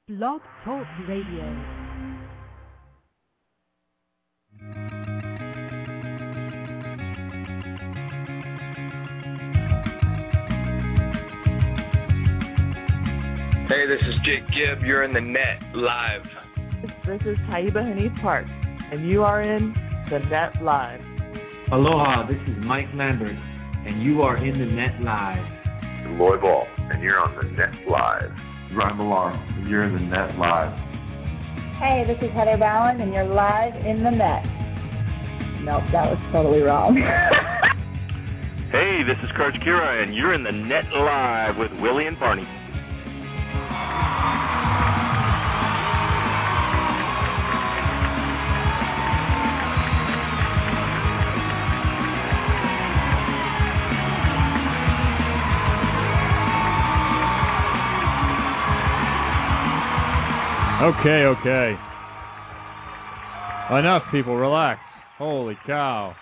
Blog Talk Radio. Hey, this is Jake Gibb. You're in the net live. This is Taiba Hanif Park, and you are in the net live. Aloha, this is Mike Lambert, and you are in the net live. Loy Ball, and you're on the net live. Ryan Millar, and you're in the net live. Hey, this is Heather Bowen, and you're live in the net. Nope, that was totally wrong. Hey, this is Coach Kira, and you're in the net live with Willie and Barney. Okay. Enough, people. Relax. Holy cow.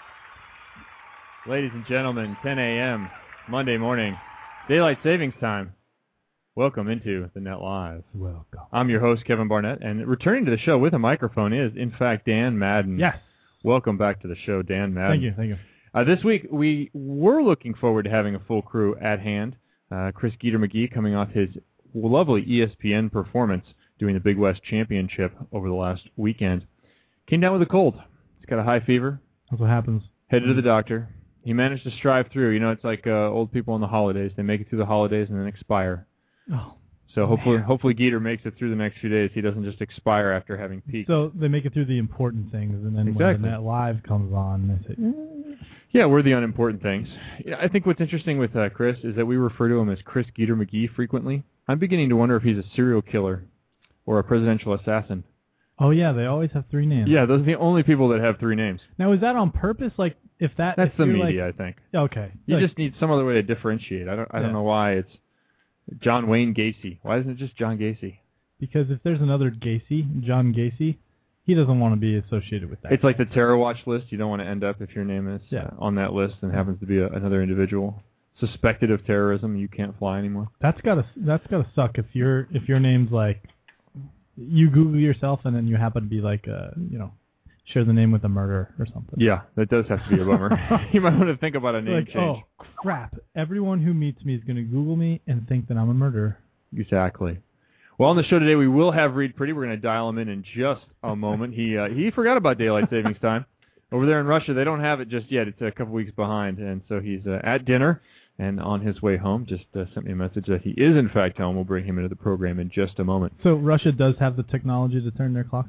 Ladies and gentlemen, 10 a.m. Monday morning, Daylight Savings Time. Welcome into the Net Live. Welcome. I'm your host, Kevin Barnett, and returning to the show with a microphone is, in fact, Dan Madden. Yes. Welcome back to the show, Dan Madden. Thank you. This week, we were looking forward to having a full crew at hand. Chris Geeter-McGee coming off his lovely ESPN performance doing the Big West Championship over the last weekend. Came down with a cold. He's got a high fever. That's what happens. Headed to the doctor. He managed to strive through. You know, it's like old people on the holidays. They make it through the holidays and then expire. Oh, so hopefully Geeter makes it through the next few days. He doesn't just expire after having peaked. So they make it through the important things, and then when the Net Live comes on, they say, yeah, we're the unimportant things. I think what's interesting with Chris is that we refer to him as Chris Geeter-McGee frequently. I'm beginning to wonder if he's a serial killer or a presidential assassin. Oh, yeah, they always have three names. Yeah, those are the only people that have three names. Now, is that on purpose? Like, That's the media, I think. Okay. You just need some other way to differentiate. I don't know why it's John Wayne Gacy. Why isn't it just John Gacy? Because if there's another Gacy, John Gacy, he doesn't want to be associated with that. It's like the terror watch list. You don't want to end up if your name is on that list and happens to be another individual suspected of terrorism. You can't fly anymore. That's gotta suck if your name's like, you Google yourself and then you happen to be like share the name with a murderer or something. Yeah, that does have to be a bummer. You might want to think about a name change. Oh, crap. Everyone who meets me is going to Google me and think that I'm a murderer. Exactly. Well, on the show today, we will have Reed Pretty. We're going to dial him in just a moment. He forgot about Daylight Savings Time. Over there in Russia, they don't have it just yet. It's a couple weeks behind, and so he's at dinner and on his way home. Just sent me a message that he is, in fact, home. We'll bring him into the program in just a moment. So Russia does have the technology to turn their clock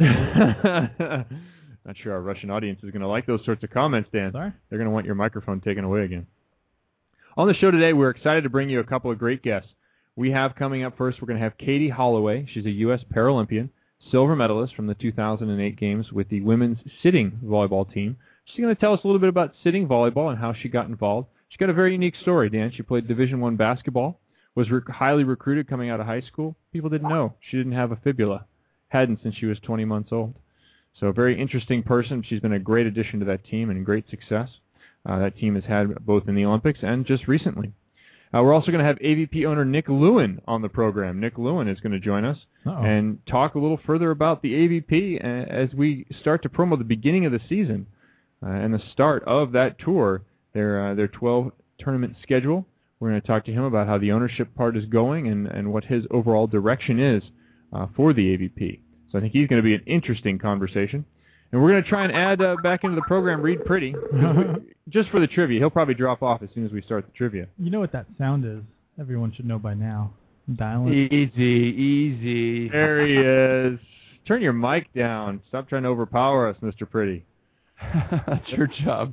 Not sure our Russian audience is going to like those sorts of comments, Dan. Sorry? They're going to want your microphone taken away again. On the show today, we're excited to bring you a couple of great guests. We have coming up first, we're going to have Katie Holloway. She's a U.S. Paralympian, silver medalist from the 2008 Games with the women's sitting volleyball team. She's going to tell us a little bit about sitting volleyball and how she got involved. She's got a very unique story, Dan. She played Division I basketball, was highly recruited coming out of high school. People didn't know she didn't have a fibula. Hadn't since she was 20 months old. So a very interesting person. She's been a great addition to that team and great success. That team has had both in the Olympics and just recently. We're also going to have AVP owner Nick Lewin on the program. Nick Lewin is going to join us and talk a little further about the AVP as we start to promo the beginning of the season and the start of that tour, their 12 tournament schedule. We're going to talk to him about how the ownership part is going and what his overall direction is for the AVP. So I think he's going to be an interesting conversation. And we're going to try and add back into the program Reed Pretty, just for the trivia. He'll probably drop off as soon as we start the trivia. You know what that sound is. Everyone should know by now. Dialing. Easy. There he is. Turn your mic down. Stop trying to overpower us, Mr. Pretty. That's your job.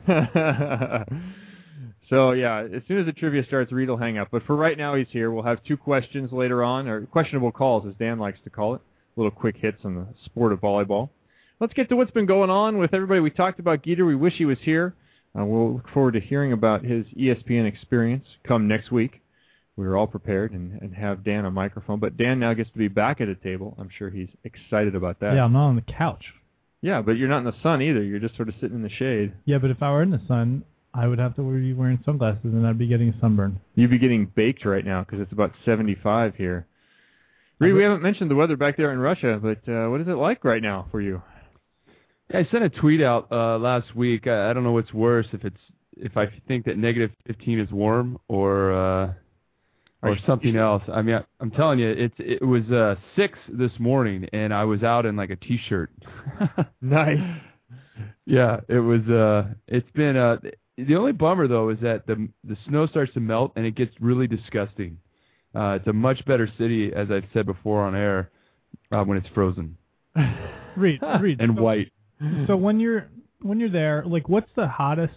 So, yeah, as soon as the trivia starts, Reed will hang up. But for right now, he's here. We'll have two questions later on, or questionable calls, as Dan likes to call it. Little quick hits on the sport of volleyball. Let's get to what's been going on with everybody. We talked about Geeter. We wish he was here. We'll look forward to hearing about his ESPN experience come next week. We were all prepared and have Dan on microphone. But Dan now gets to be back at a table. I'm sure he's excited about that. Yeah, I'm not on the couch. Yeah, but you're not in the sun either. You're just sort of sitting in the shade. Yeah, but if I were in the sun, I would have to be wearing sunglasses and I'd be getting sunburned. You'd be getting baked right now because it's about 75 here. Reed, we haven't mentioned the weather back there in Russia, but what is it like right now for you? Yeah, I sent a tweet out last week. I don't know what's worse, if I think that negative 15 is warm or something else. I mean, I'm telling you, it was 6 this morning, and I was out in like a t-shirt. Nice. Yeah, it was. It's been. The only bummer though is that the snow starts to melt and it gets really disgusting. It's a much better city, as I've said before on air, when it's frozen. Reed, and white. So when you're there, like, what's the hottest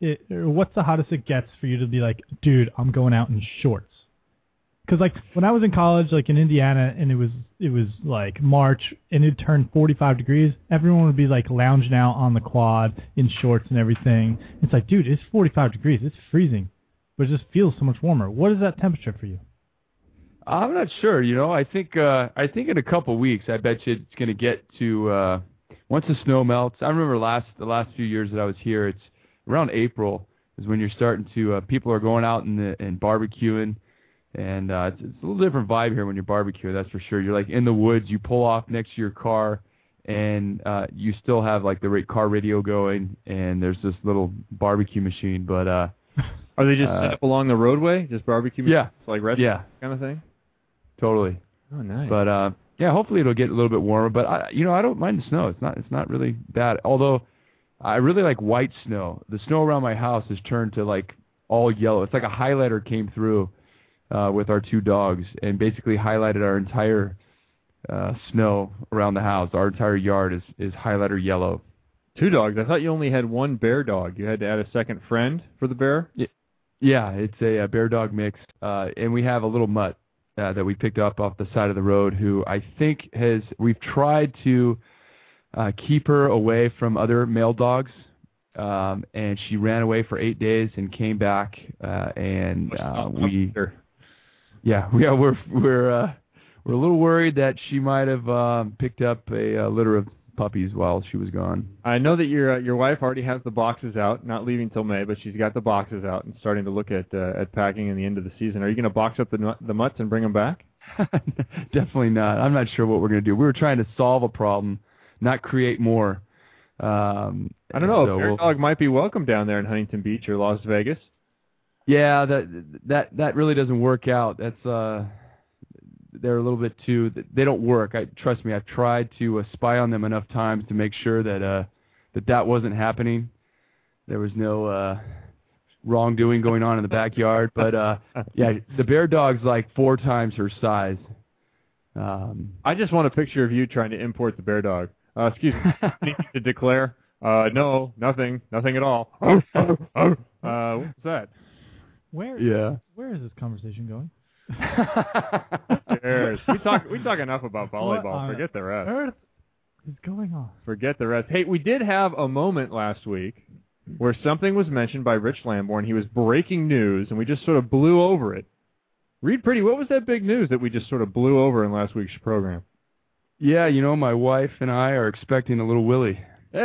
it gets for you to be like, dude, I'm going out in shorts? Because like when I was in college, like in Indiana, and it was like March, and it turned 45 degrees, everyone would be like lounging out on the quad in shorts and everything. It's like, dude, it's 45 degrees, it's freezing, but it just feels so much warmer. What is that temperature for you? I'm not sure. You know, I think in a couple weeks, I bet you it's going to get to once the snow melts. I remember the last few years that I was here, it's around April is when you're starting to people are going out and barbecuing. And it's a little different vibe here when you're barbecuing, that's for sure. You're like in the woods, you pull off next to your car, and you still have like the car radio going, and there's this little barbecue machine. But are they just set up along the roadway, just barbecue? Yeah, like restaurant kind of thing. Totally. Oh, nice. But yeah, hopefully it'll get a little bit warmer. But I don't mind the snow. It's not really bad. Although I really like white snow. The snow around my house has turned to like all yellow. It's like a highlighter came through. With our 2 dogs, and basically highlighted our entire snow around the house. Our entire yard is highlighter yellow. 2 dogs? I thought you only had 1 bear dog. You had to add a second friend for the bear? Yeah, it's a bear dog mix. And we have a little mutt that we picked up off the side of the road who I think we've tried to keep her away from other male dogs. And she ran away for 8 days and came back, and we're a little worried that she might have picked up a litter of puppies while she was gone. I know that your wife already has the boxes out, not leaving till May, but she's got the boxes out and starting to look at packing in the end of the season. Are you going to box up the mutts and bring them back? Definitely not. I'm not sure what we're going to do. We were trying to solve a problem, not create more. I don't know. So a bear dog might be welcome down there in Huntington Beach or Las Vegas. Yeah, that really doesn't work out. That's they're a little bit too. They don't work. Trust me. I've tried to spy on them enough times to make sure that that wasn't happening. There was no wrongdoing going on in the backyard. But yeah, the bear dog's like 4 times her size. I just want a picture of you trying to import the bear dog. Excuse me. Anything to declare? No, nothing at all. What's that? Where is this conversation going? We talk enough about volleyball. Forget the rest. Earth is going on. Forget the rest. Hey, we did have a moment last week where something was mentioned by Rich Lamborn. He was breaking news, and we just sort of blew over it. Reed Pretty, what was that big news that we just sort of blew over in last week's program? Yeah, my wife and I are expecting a little Willie.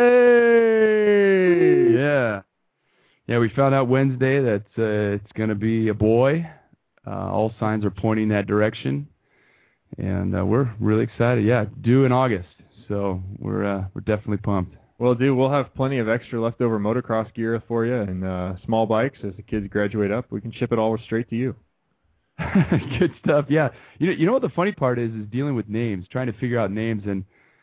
Hey! Yeah. Yeah, we found out Wednesday that it's going to be a boy. All signs are pointing that direction, and we're really excited. Yeah, due in August, so we're definitely pumped. Well, dude, we'll have plenty of extra leftover motocross gear for you and small bikes as the kids graduate up. We can ship it all straight to you. Good stuff. Yeah, you know what the funny part is dealing with names, trying to figure out names, and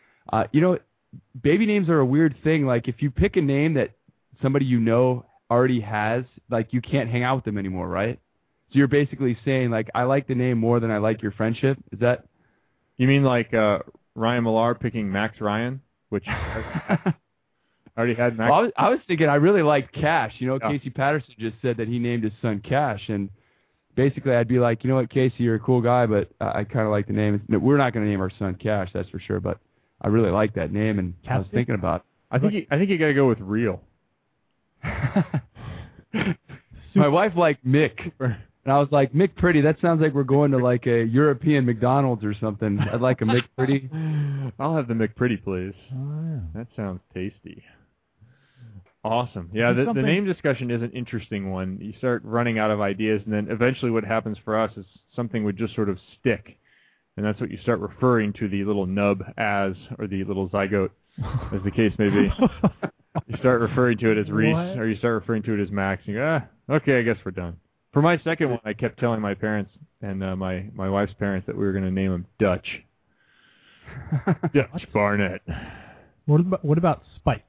baby names are a weird thing. Like if you pick a name that somebody already has, like you can't hang out with them anymore, right? So you're basically saying, like, I like the name more than I like your friendship. Is that? You mean like Ryan Millar picking Max Ryan, which already had Max? Well, I was thinking I really liked Cash. Casey Patterson just said that he named his son Cash, and basically I'd be like, you know what, Casey, you're a cool guy, but I kind of like the name. We're not going to name our son Cash, that's for sure, but I really like that name, and I was thinking about it. I think you got to go with Real. My wife liked Mick. And I was like, Mick Pretty, that sounds like we're going to like a European McDonald's or something. I'd like a Mick Pretty. I'll have the Mick Pretty, please. Oh, yeah. That sounds tasty. Awesome. Yeah, the name discussion is an interesting one. You start running out of ideas, and then eventually what happens for us is something would just sort of stick. and that's what you start referring to the little nub as, or the little zygote, as the case may be. You start referring to it as Reese, What? or you start referring to it as Max. And you go, okay, I guess we're done. For my second one, I kept telling my parents and my wife's parents that we were going to name him Dutch. Dutch Barnett. What about Spike?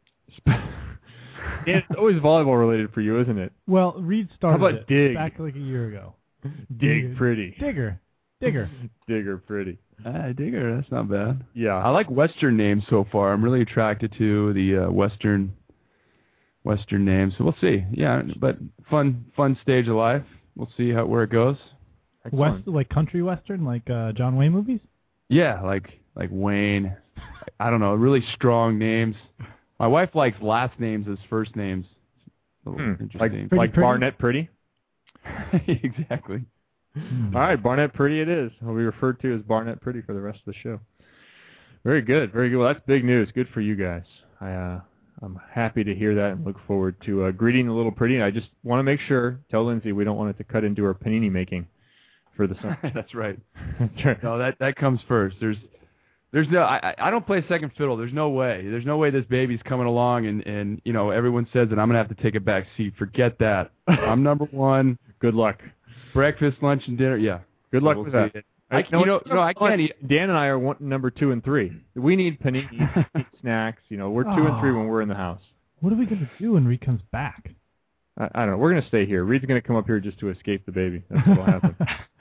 It's always volleyball related for you, isn't it? Well, Reed started How about it Dig? back like a year ago. Dig Pretty. Digger. Digger Pretty. Digger, that's not bad. Yeah. I like Western names so far. I'm really attracted to the Western names. So we'll see. Yeah, but fun stage of life. We'll see where it goes. West, like country Western, like John Wayne movies? Yeah, like Wayne. I don't know, really strong names. My wife likes last names as first names. Interesting. Like Barnett Pretty? Exactly. All right, Barnett Pretty it is. He'll be referred to as Barnett Pretty for the rest of the show. Very good, very good. Well, that's big news. Good for you guys. I'm happy to hear that and look forward to greeting the little pretty. And I just want to make sure, tell Lindsay we don't want it to cut into our panini making for the summer. That's right. No, that comes first. There's no. I don't play second fiddle. There's no way. There's no way this baby's coming along and you know everyone says that I'm gonna have to take a back seat. Forget that. I'm number one. Good luck. Breakfast, lunch, and dinner. Yeah. Good luck with that. I can't eat. Dan and I are number 2 and 3. We need panini, eat snacks. You know, we're 2 and 3 when we're in the house. What are we gonna do when Reed comes back? I don't know. We're gonna stay here. Reed's gonna come up here just to escape the baby. That's what'll happen.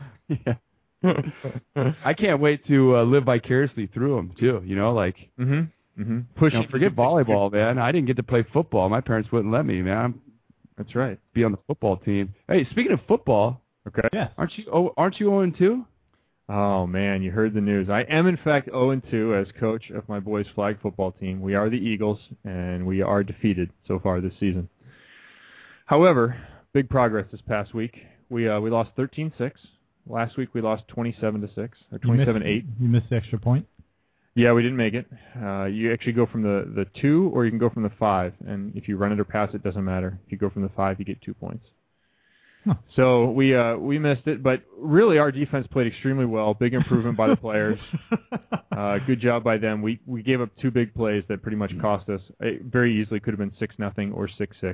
Yeah. I can't wait to live vicariously through them too. You know, like push. Forget volleyball, man. I didn't get to play football. My parents wouldn't let me, man. That's right. Be on the football team. Hey, speaking of football, okay. Yeah. Aren't you 0-2? Oh man, you heard the news. I am in fact 0-2 as coach of my boys' flag football team. We are the Eagles, and we are defeated so far this season. However, big progress this past week. We lost 13-6. Last week we lost 27-6 or 27-8. You missed the extra point? Yeah, we didn't make it. You actually go from the 2 or you can go from the 5, and if you run it or pass it, doesn't matter. If you go from the 5, you get 2 points. Huh. So we missed it, but really our defense played extremely well. Big improvement by the players. Good job by them. We gave up 2 big plays that pretty much cost us. It very easily could have been 6-0 or 6-6.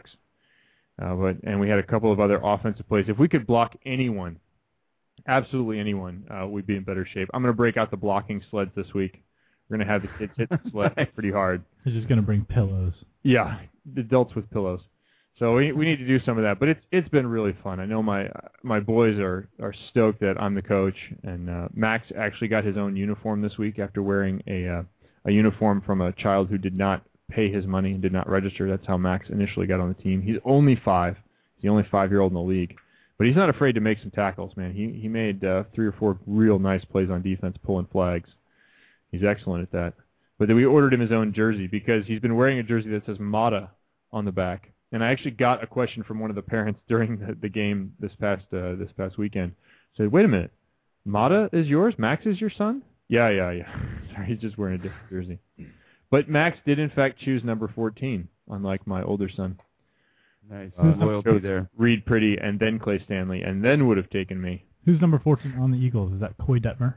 And we had a couple of other offensive plays. If we could block anyone, absolutely anyone, we'd be in better shape. I'm going to break out the blocking sleds this week. We're going to have the kids hit the sled pretty hard. They're just going to bring pillows. Yeah, the adults with pillows. So we need to do some of that. But it's been really fun. I know my boys are stoked that I'm the coach. And Max actually got his own uniform this week after wearing a uniform from a child who did not pay his money and did not register. That's how Max initially got on the team. He's only 5. He's the only 5-year-old in the league. But he's not afraid to make some tackles, man. He made 3 or 4 real nice plays on defense, pulling flags. He's excellent at that. But then we ordered him his own jersey because he's been wearing a jersey that says Mata on the back. And I actually got a question from one of the parents during the game this past weekend. Said, "Wait a minute, Mata is yours? Max is your son?" Yeah. Sorry, he's just wearing a different jersey. But Max did in fact choose number 14, unlike my older son. Nice. Loyalty there. Reed Pretty and then Clay Stanley and then would have taken me. Who's number 14 on the Eagles? Is that Coy Detmer?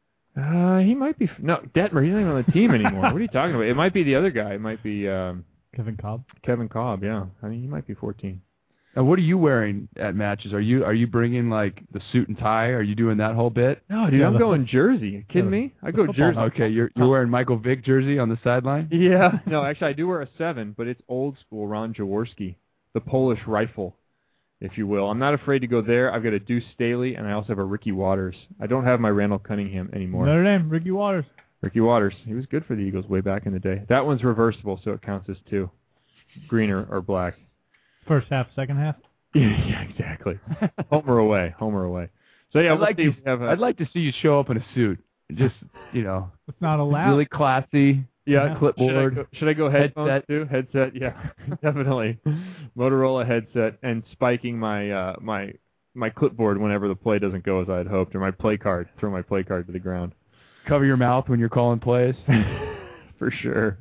He might be. No, Detmer. He's not even on the team anymore. What are you talking about? It might be the other guy. It might be Kevin Cobb. Kevin Cobb. Yeah. I mean, he might be 14. Now, what are you wearing at matches? Are you bringing like the suit and tie? Are you doing that whole bit? No, dude. I'm going jersey. You kidding me? I go jersey. Okay, you're wearing Michael Vick jersey on the sideline? Yeah. No, actually, I do wear a 7, but it's old school Ron Jaworski, the Polish rifle, if you will. I'm not afraid to go there. I've got a Deuce Staley, and I also have a Ricky Waters. I don't have my Randall Cunningham anymore. Notre Dame, Ricky Waters. Ricky Waters. He was good for the Eagles way back in the day. That one's reversible, so it counts as 2. Green or black. First half, second half? Yeah, exactly. Home or away. So, yeah, I'd like to see you show up in a suit. Just, It's not allowed. Really classy. Yeah, clipboard. Should I go headphones too? Headset, yeah, definitely. Motorola headset and spiking my my clipboard whenever the play doesn't go as I had hoped, or my play card. Throw my play card to the ground. Cover your mouth when you're calling plays. For sure.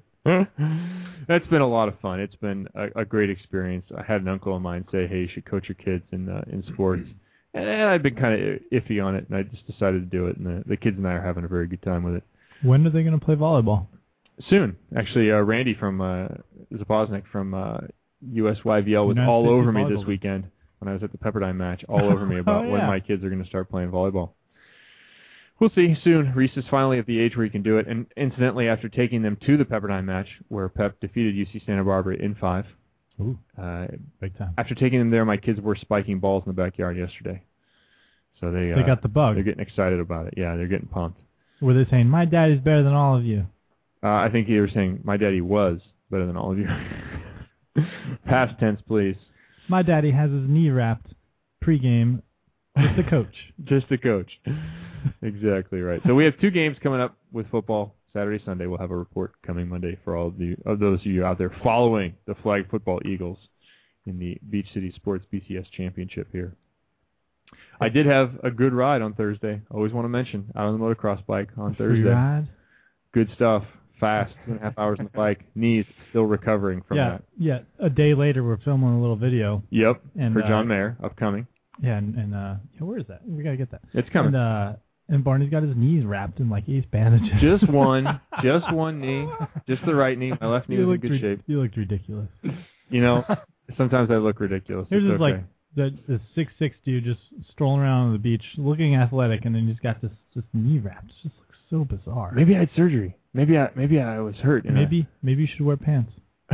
That's been a lot of fun. It's been a great experience. I had an uncle of mine say, "Hey, you should coach your kids in sports," And I'd been kind of iffy on it, and I just decided to do it, and the kids and I are having a very good time with it. When are they going to play volleyball? Soon. Actually, Randy from Zapoznik from USYVL was all over me this weekend when I was at the Pepperdine match, all over me about when my kids are going to start playing volleyball. We'll see soon. Reese is finally at the age where he can do it, and incidentally, after taking them to the Pepperdine match, where Pep defeated UC Santa Barbara in 5, Ooh, big time. After taking them there, my kids were spiking balls in the backyard yesterday. So they got the bug. They're getting excited about it. Yeah, they're getting pumped. Were they saying, my daddy's better than all of you? I think they were saying, my daddy was better than all of you. Past tense, please. My daddy has his knee wrapped pregame. Just the coach. Just the coach. Exactly right. So we have 2 games coming up with football. Saturday, Sunday. We'll have a report coming Monday for all of those of you out there following the flag football Eagles in the Beach City Sports BCS Championship here. I did have a good ride on Thursday. Always want to mention, out on the motocross bike on Thursday. Free ride? Good stuff. Fast. 2.5 hours on the bike. Knees still recovering from that. Yeah. A day later, we're filming a little video. Yep. And, for John Mayer, upcoming. Yeah, and where is that? We got to get that. It's coming. And Barney's got his knees wrapped in like ace bandages. Just one knee. Just the right knee. My left knee was in good shape. You looked ridiculous. You know, sometimes I look ridiculous. Here's just like the 6'6" dude just strolling around on the beach, looking athletic, and then he's got this knee wrapped. It just looks so bizarre. Maybe I had surgery. Maybe I was hurt. Maybe you should wear pants.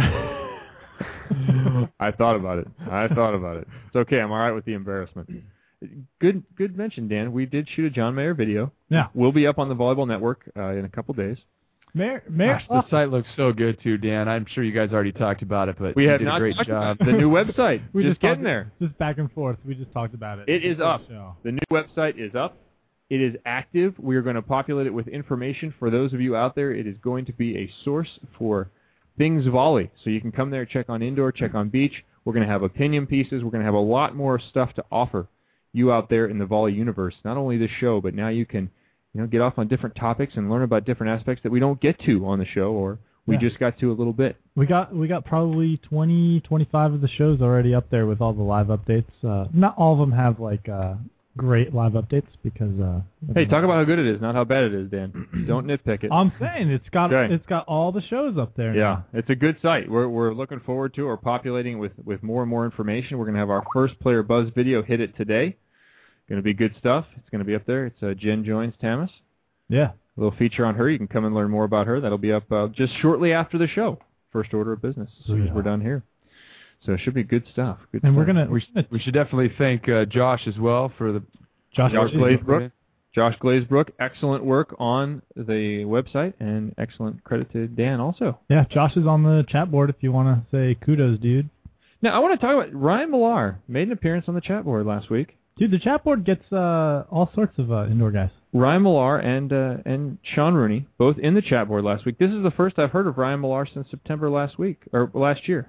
I thought about it. It's okay. I'm all right with the embarrassment. Good mention, Dan. We did shoot a John Mayer video. Yeah. We'll be up on the Volleyball Network in a couple days. Mayer. Gosh, the site looks so good too, Dan. I'm sure you guys already talked about it, but we have did not a great talked job. about the new website. We just getting there. Just back and forth. We just talked about it. It is up. The new website is up. It is active. We are going to populate it with information for those of you out there. It is going to be a source for things volley. So you can come there, check on indoor, check on beach. We're going to have opinion pieces. We're going to have a lot more stuff to offer you out there in the volley universe. Not only this show, but now you can get off on different topics and learn about different aspects that we don't get to on the show, or we just got to a little bit. We got probably 20, 25 of the shows already up there with all the live updates. Not all of them have like great live updates because hey, talk about how good it is, not how bad it is, Dan. Don't nitpick it. I'm saying it's got all the shows up there. Yeah, now. It's a good site. We're looking forward to or populating with more and more information. We're going to have our first Player Buzz video hit it today. Going to be good stuff. It's going to be up there. It's Jen joins Tamas. Yeah. A little feature on her. You can come and learn more about her. That'll be up just shortly after the show. First order of business as soon as we're done here. So it should be good stuff. We should definitely thank Josh as well for the Josh Glazebrook. Josh Glazebrook, excellent work on the website, and excellent credit to Dan also. Yeah, Josh is on the chat board if you want to say kudos, dude. Now, I want to talk about Ryan Millar. Made an appearance on the chat board last week. Dude, the chat board gets all sorts of indoor guys. Ryan Millar and Sean Rooney, both in the chat board last week. This is the first I've heard of Ryan Millar since September last year.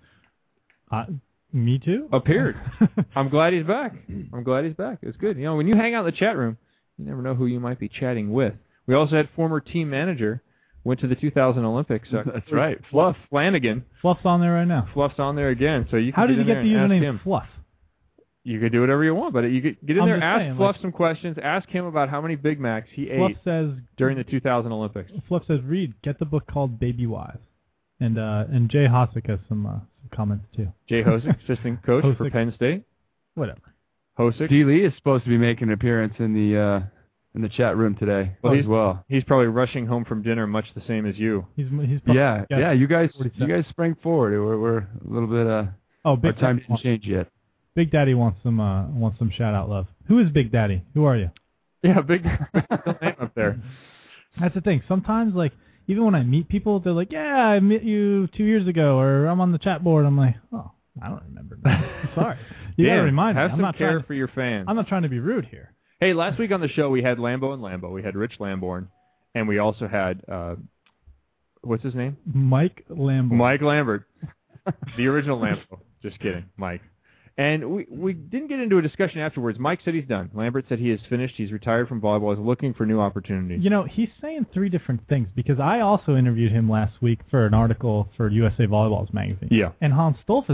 Me too. Appeared. I'm glad he's back. It's good. When you hang out in the chat room, you never know who you might be chatting with. We also had former team manager, went to the 2000 Olympics. That's right. Fluff Flanagan. Fluff's on there right now. Fluff's on there again. So you can How did you get the username him. Fluff? You could do whatever you want, but you get in there, ask Fluff some questions, ask him about how many Big Macs he ate during the 2000 Olympics. Fluff says, read, get the book called Baby Wives. And Jay Hosick has some comments too. Jay Hosick, assistant coach for Penn State. Whatever. Hosick. D. Lee is supposed to be making an appearance in the chat room today as well. He's probably rushing home from dinner, much the same as you. He's yeah. You guys sprang forward. We're a little bit. Our time didn't change yet. Big Daddy wants some shout out love. Who is Big Daddy? Who are you? Yeah, Big Daddy name up there. That's the thing. Sometimes, like, even when I meet people, they're like, "Yeah, I met you 2 years ago," or "I'm on the chat board." I'm like, "Oh, I don't remember that." Sorry. You gotta remind me. Have some care for your fans. I'm not trying to be rude here. Hey, last week on the show we had Lambo and Lambo. We had Rich Lamborn, and we also had what's his name? Mike Lambert. Mike Lambert, the original Lambo. Just kidding, Mike. And we didn't get into a discussion afterwards. Mike said he's done. Lambert said he is finished. He's retired from volleyball. He's looking for new opportunities. He's saying three different things because I also interviewed him last week for an article for USA Volleyball's magazine. Yeah. And Hans Stolfus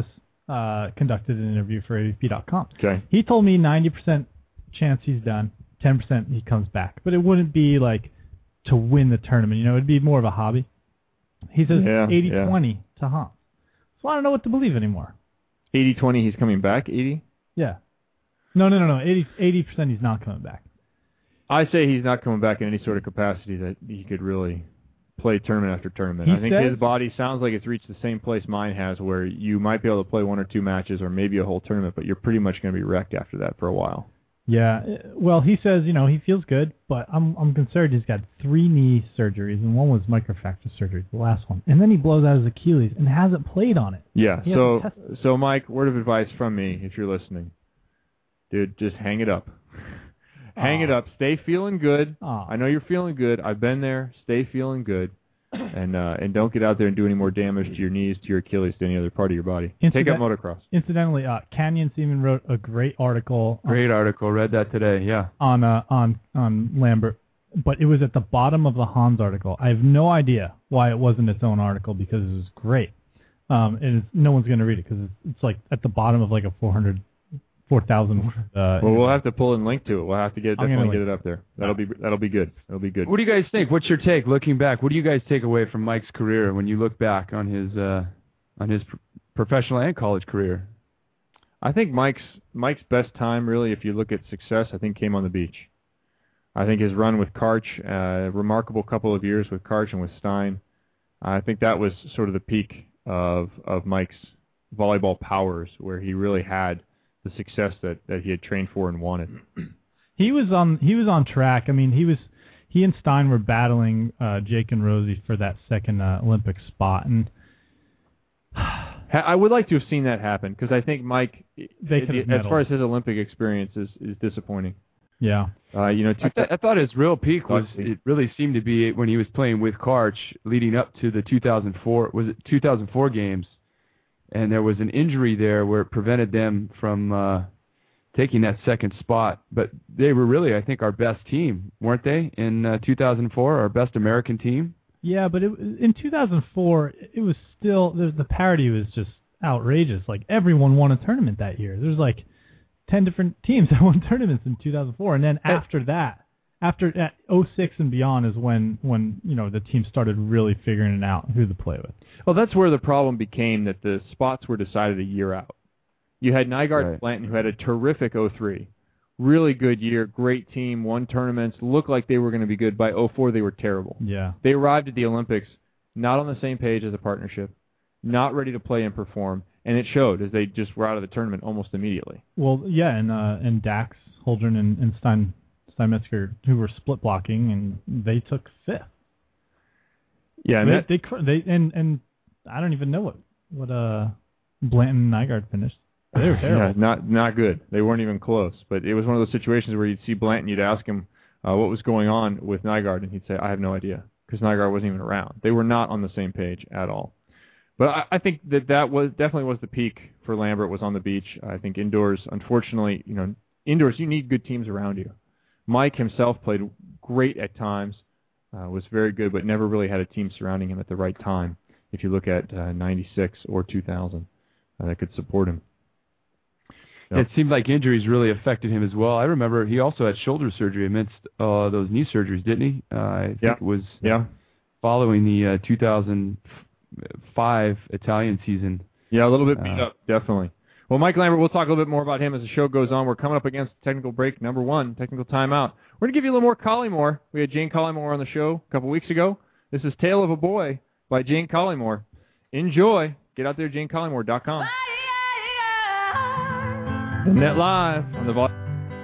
conducted an interview for AVP.com. Okay. He told me 90% chance he's done, 10% he comes back. But it wouldn't be like to win the tournament. You know, it'd be more of a hobby. He says 80-20 to Hans. So I don't know what to believe anymore. 80-20, he's coming back, 80? Yeah. No. 80% he's not coming back. I say he's not coming back in any sort of capacity that he could really play tournament after tournament. He I think says, his body sounds like it's reached the same place mine has, where you might be able to play 1 or 2 matches or maybe a whole tournament, but you're pretty much going to be wrecked after that for a while. Yeah. Well, he says, you know, he feels good, but I'm concerned he's got 3 knee surgeries, and one was microfracture surgery, the last one. And then he blows out his Achilles and hasn't played on it. Yeah. So Mike, word of advice from me, if you're listening. Dude, just hang it up. Hang it up. Stay feeling good. I know you're feeling good. I've been there. Stay feeling good. And don't get out there and do any more damage to your knees, to your Achilles, to any other part of your body. Take up motocross. Incidentally, Canyon Seaman wrote a great article. Great article. Read that today, yeah. On Lambert. But it was at the bottom of the Hans article. I have no idea why it wasn't its own article, because it was great. And no one's going to read it because it's like at the bottom of like a 4,000 well, we'll have to pull and link to it. We'll have to definitely get it up there. That'll be good. That'll be good. What do you guys think? What's your take looking back? What do you guys take away from Mike's career when you look back on his professional and college career? I think Mike's best time, really, if you look at success, I think came on the beach. I think his run with Karch, remarkable couple of years with Karch and with Stein. I think that was sort of the peak of Mike's volleyball powers, where he really had the success that he had trained for and wanted. He was on track. I mean, he and Stein were battling Jake and Rosie for that second Olympic spot, and I would like to have seen that happen, because I think Mike, as far as his Olympic experience, is disappointing. Yeah. I thought his real peak was, it really seemed to be when he was playing with Karch leading up to the 2004 games. And there was an injury there where it prevented them from taking that second spot. But they were really, I think, our best team, weren't they, in 2004, our best American team? Yeah, but in 2004, it was still, the parity was just outrageous. Like, everyone won a tournament that year. There's like 10 different teams that won tournaments in 2004. And then after that, after 06 and beyond is when the team started really figuring it out who to play with. Well, that's where the problem became, that the spots were decided a year out. You had Nygaard and Blanton, who had a terrific 03. Really good year, great team, won tournaments, looked like they were going to be good. By 04, they were terrible. Yeah. They arrived at the Olympics not on the same page as a partnership, not ready to play and perform, and it showed as they just were out of the tournament almost immediately. Well, yeah, and Dax, Holdren, and Steinmetzger, who were split blocking, and they took 5th. Yeah, and I don't even know what Blanton and Nygaard finished. They were terrible. Yeah, not good. They weren't even close. But it was one of those situations where you'd see Blanton, you'd ask him what was going on with Nygaard, and he'd say, I have no idea, because Nygaard wasn't even around. They were not on the same page at all. But I think that was definitely was the peak for Lambert, was on the beach. I think indoors, unfortunately, indoors you need good teams around you. Mike himself played great at times, was very good, but never really had a team surrounding him at the right time. If you look at 96 or 2000, that could support him. It seemed like injuries really affected him as well. I remember he also had shoulder surgery amidst those knee surgeries, didn't he? I think it was following the 2005 Italian season. Yeah, a little bit beat up, definitely. Well, Mike Lambert, we'll talk a little bit more about him as the show goes on. We're coming up against technical break number 1, technical timeout. We're going to give you a little more Collymore. We had Jane Collymore on the show a couple weeks ago. This is Tale of a Boy by Jane Collymore. Enjoy. Get out there, JaneCollymore.com. The Net Live on the volume.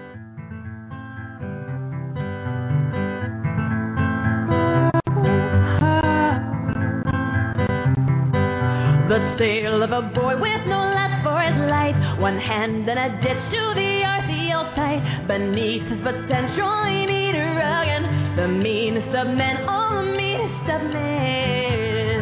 The tale of a boy with no last for his life. One hand in a ditch to the earth he'll tight. Beneath his potential he need a rug, and the meanest of men, oh the meanest of men.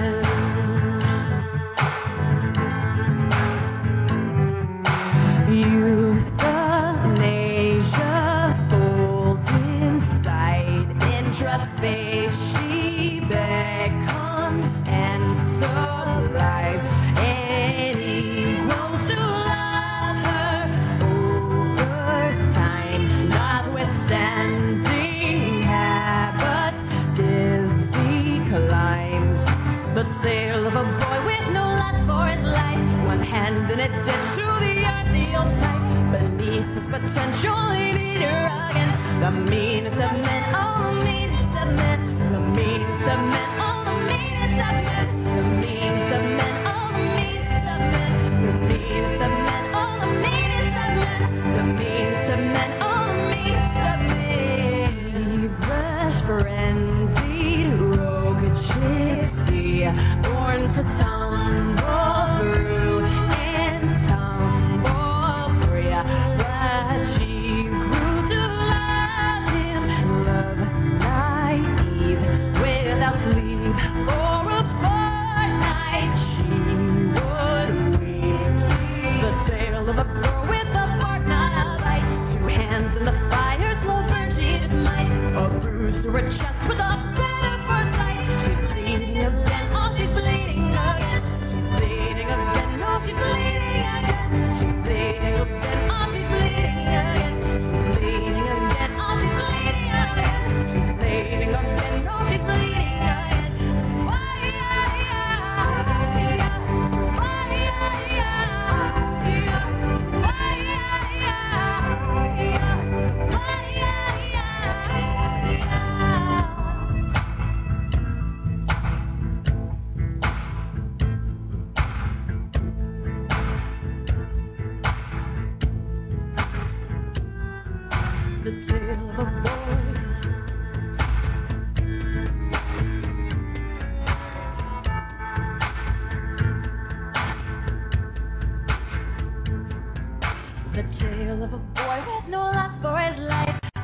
Euthanasia folds inside intraspecie. She beckons and survives. Any close to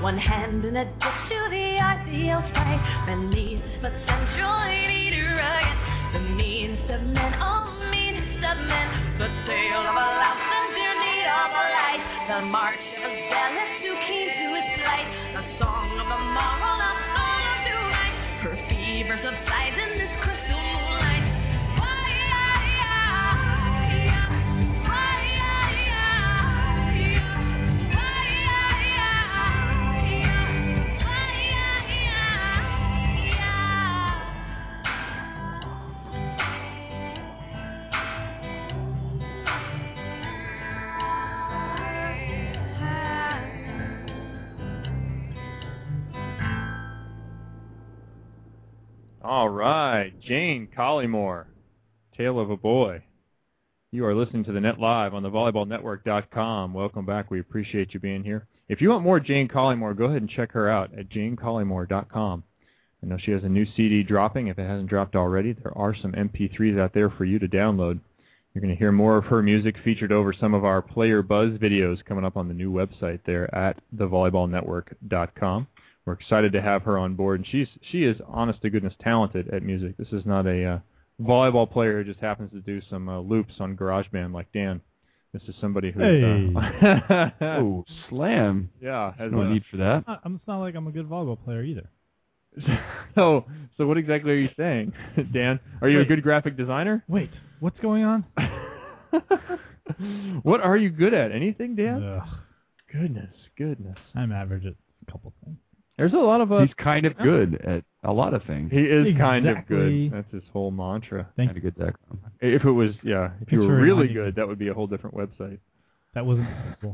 One hand in a ditch to the ideal sight. Beneath the central meteorite. The meanest of men, oh meanest of men. The tale of a louse and dear need of a light. The march of a zealot too keen to his flight. The song of the moral, the song of the right. Her fever subsides in this crystal moonlight. All right, Jane Collymore, Tale of a Boy. You are listening to the Net Live on the volleyballnetwork.com. Welcome back. We appreciate you being here. If you want more Jane Collymore, go ahead and check her out at janecollymore.com. I know she has a new CD dropping. If it hasn't dropped already, there are some MP3s out there for you to download. You're going to hear more of her music featured over some of our Player Buzz videos coming up on the new website there at thevolleyballnetwork.com. We're excited to have her on board, and she is, honest to goodness, talented at music. This is not a volleyball player who just happens to do some loops on GarageBand like Dan. This is somebody who... Oh, slam. Yeah. Has no need for that. It's not like I'm a good volleyball player either. So what exactly are you saying, Dan? Are you a good graphic designer? Wait, what's going on? What are you good at? Anything, Dan? Ugh. Goodness. I'm average at a couple things. There's a lot of He's kind of good at a lot of things. He is kind of good. That's his whole mantra. Kind of good at that. If it was, if you were really good, that would be a whole different website. That wasn't cool.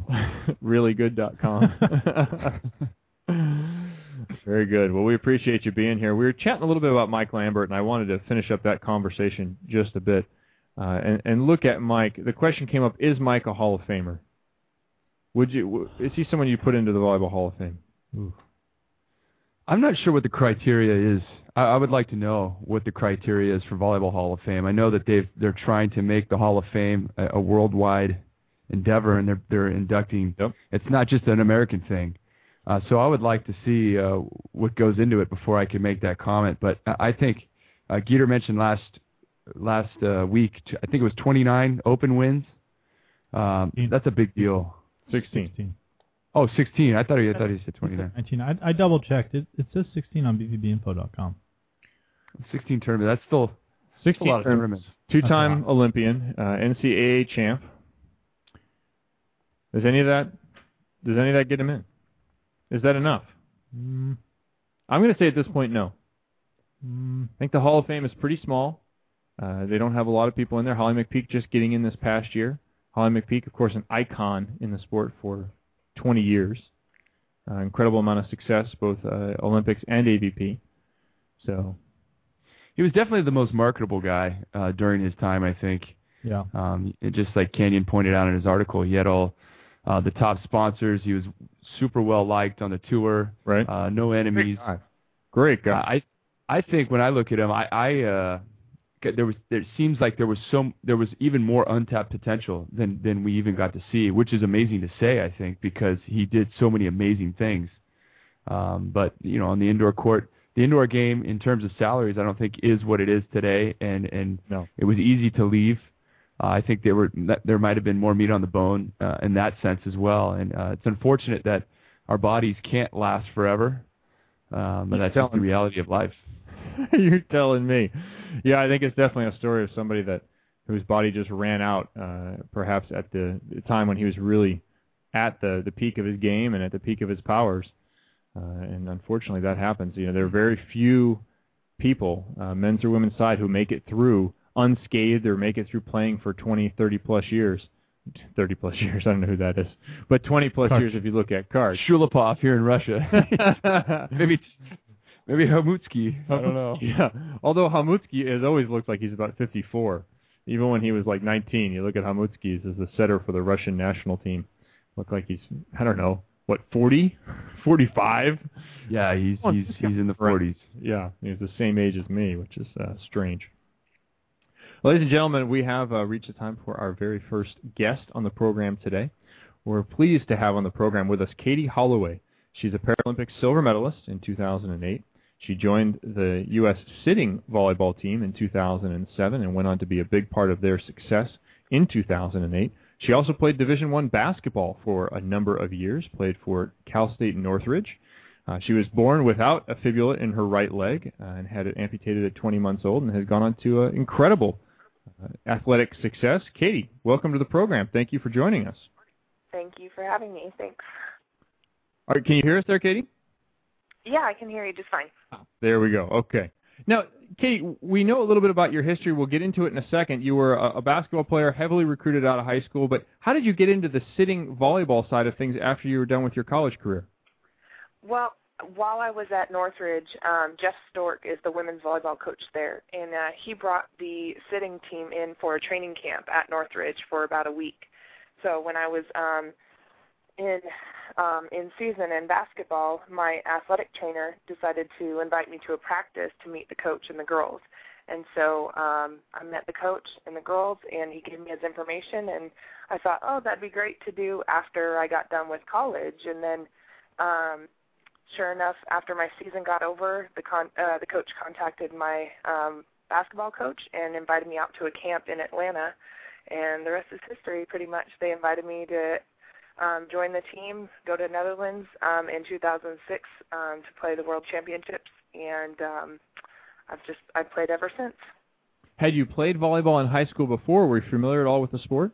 Reallygood.com. Very good. Well, we appreciate you being here. We were chatting a little bit about Mike Lambert, and I wanted to finish up that conversation just a bit and look at Mike. The question came up: is Mike a Hall of Famer? Is he someone you put into the Volleyball Hall of Fame? Ooh. I'm not sure what the criteria is. I would like to know what the criteria is for Volleyball Hall of Fame. I know that they're trying to make the Hall of Fame a worldwide endeavor, and they're inducting. Yep. It's not just an American thing. So I would like to see what goes into it before I can make that comment. But I think Geeter mentioned last week, I think it was 29 Open wins. That's a big deal. 16. Oh, 16. I thought he said 29. 19. I double checked. It says 16 on bvbinfo.com. 16 tournament. That's still 16 a lot of tournaments. Two-time Olympian, NCAA champ. Does any of that get him in? Is that enough? I'm going to say at this point, no. I think the Hall of Fame is pretty small. They don't have a lot of people in there. Holly McPeak just getting in this past year. Holly McPeak, of course, an icon in the sport for 20 years. Incredible amount of success, both Olympics and AVP. So he was definitely the most marketable guy during his time, I think. Yeah. Just like Kenyon pointed out in his article, he had all the top sponsors. He was super well liked on the tour. Right. No enemies. Great guy. I think when I look at him, there seems like there was even more untapped potential than we even got to see, which is amazing to say, I think, because he did so many amazing things. But on the indoor court, the indoor game in terms of salaries, I don't think is what it is today, and no. It was easy to leave. I think there might have been more meat on the bone in that sense as well, and it's unfortunate that our bodies can't last forever, but that's just the reality of life. You're telling me. Yeah, I think it's definitely a story of somebody whose body just ran out, perhaps at the time when he was really at the peak of his game and at the peak of his powers. And unfortunately, that happens. There are very few people, men's or women's side, who make it through unscathed or make it through playing for 20, 30-plus years. 30-plus years, I don't know who that is. But 20-plus years if you look at cards. Shulapov here in Russia. Maybe Hamutsky. I don't know. Yeah. Although Hamutsky has always looked like he's about 54. Even when he was like 19, you look at Hamutsky as the setter for the Russian national team. Look like he's, 40? 45? Yeah, he's in the 40s. Yeah, he's the same age as me, which is strange. Ladies and gentlemen, we have reached the time for our very first guest on the program today. We're pleased to have on the program with us Katie Holloway. She's a Paralympic silver medalist in 2008. She joined the U.S. sitting volleyball team in 2007 and went on to be a big part of their success in 2008. She also played Division I basketball for a number of years, played for Cal State Northridge. She was born without a fibula in her right leg and had it amputated at 20 months old and has gone on to incredible athletic success. Katie, welcome to the program. Thank you for joining us. Thank you for having me. Thanks. All right, can you hear us there, Katie? Yeah, I can hear you just fine. There we go. Okay. Now, Katie, we know a little bit about your history. We'll get into it in a second. You were a basketball player, heavily recruited out of high school, but how did you get into the sitting volleyball side of things after you were done with your college career? Well, while I was at Northridge, Jeff Stork is the women's volleyball coach there, and he brought the sitting team in for a training camp at Northridge for about a week. So when I was in season in basketball, my athletic trainer decided to invite me to a practice to meet the coach and the girls. And so I met the coach and the girls, and he gave me his information, and I thought, oh, that'd be great to do after I got done with college. And then sure enough, after my season got over, the coach contacted my basketball coach and invited me out to a camp in Atlanta, and the rest is history pretty much. They invited me to join the team, go to Netherlands in 2006 to play the World Championships, and I've played ever since. Had you played volleyball in high school before? Were you familiar at all with the sport?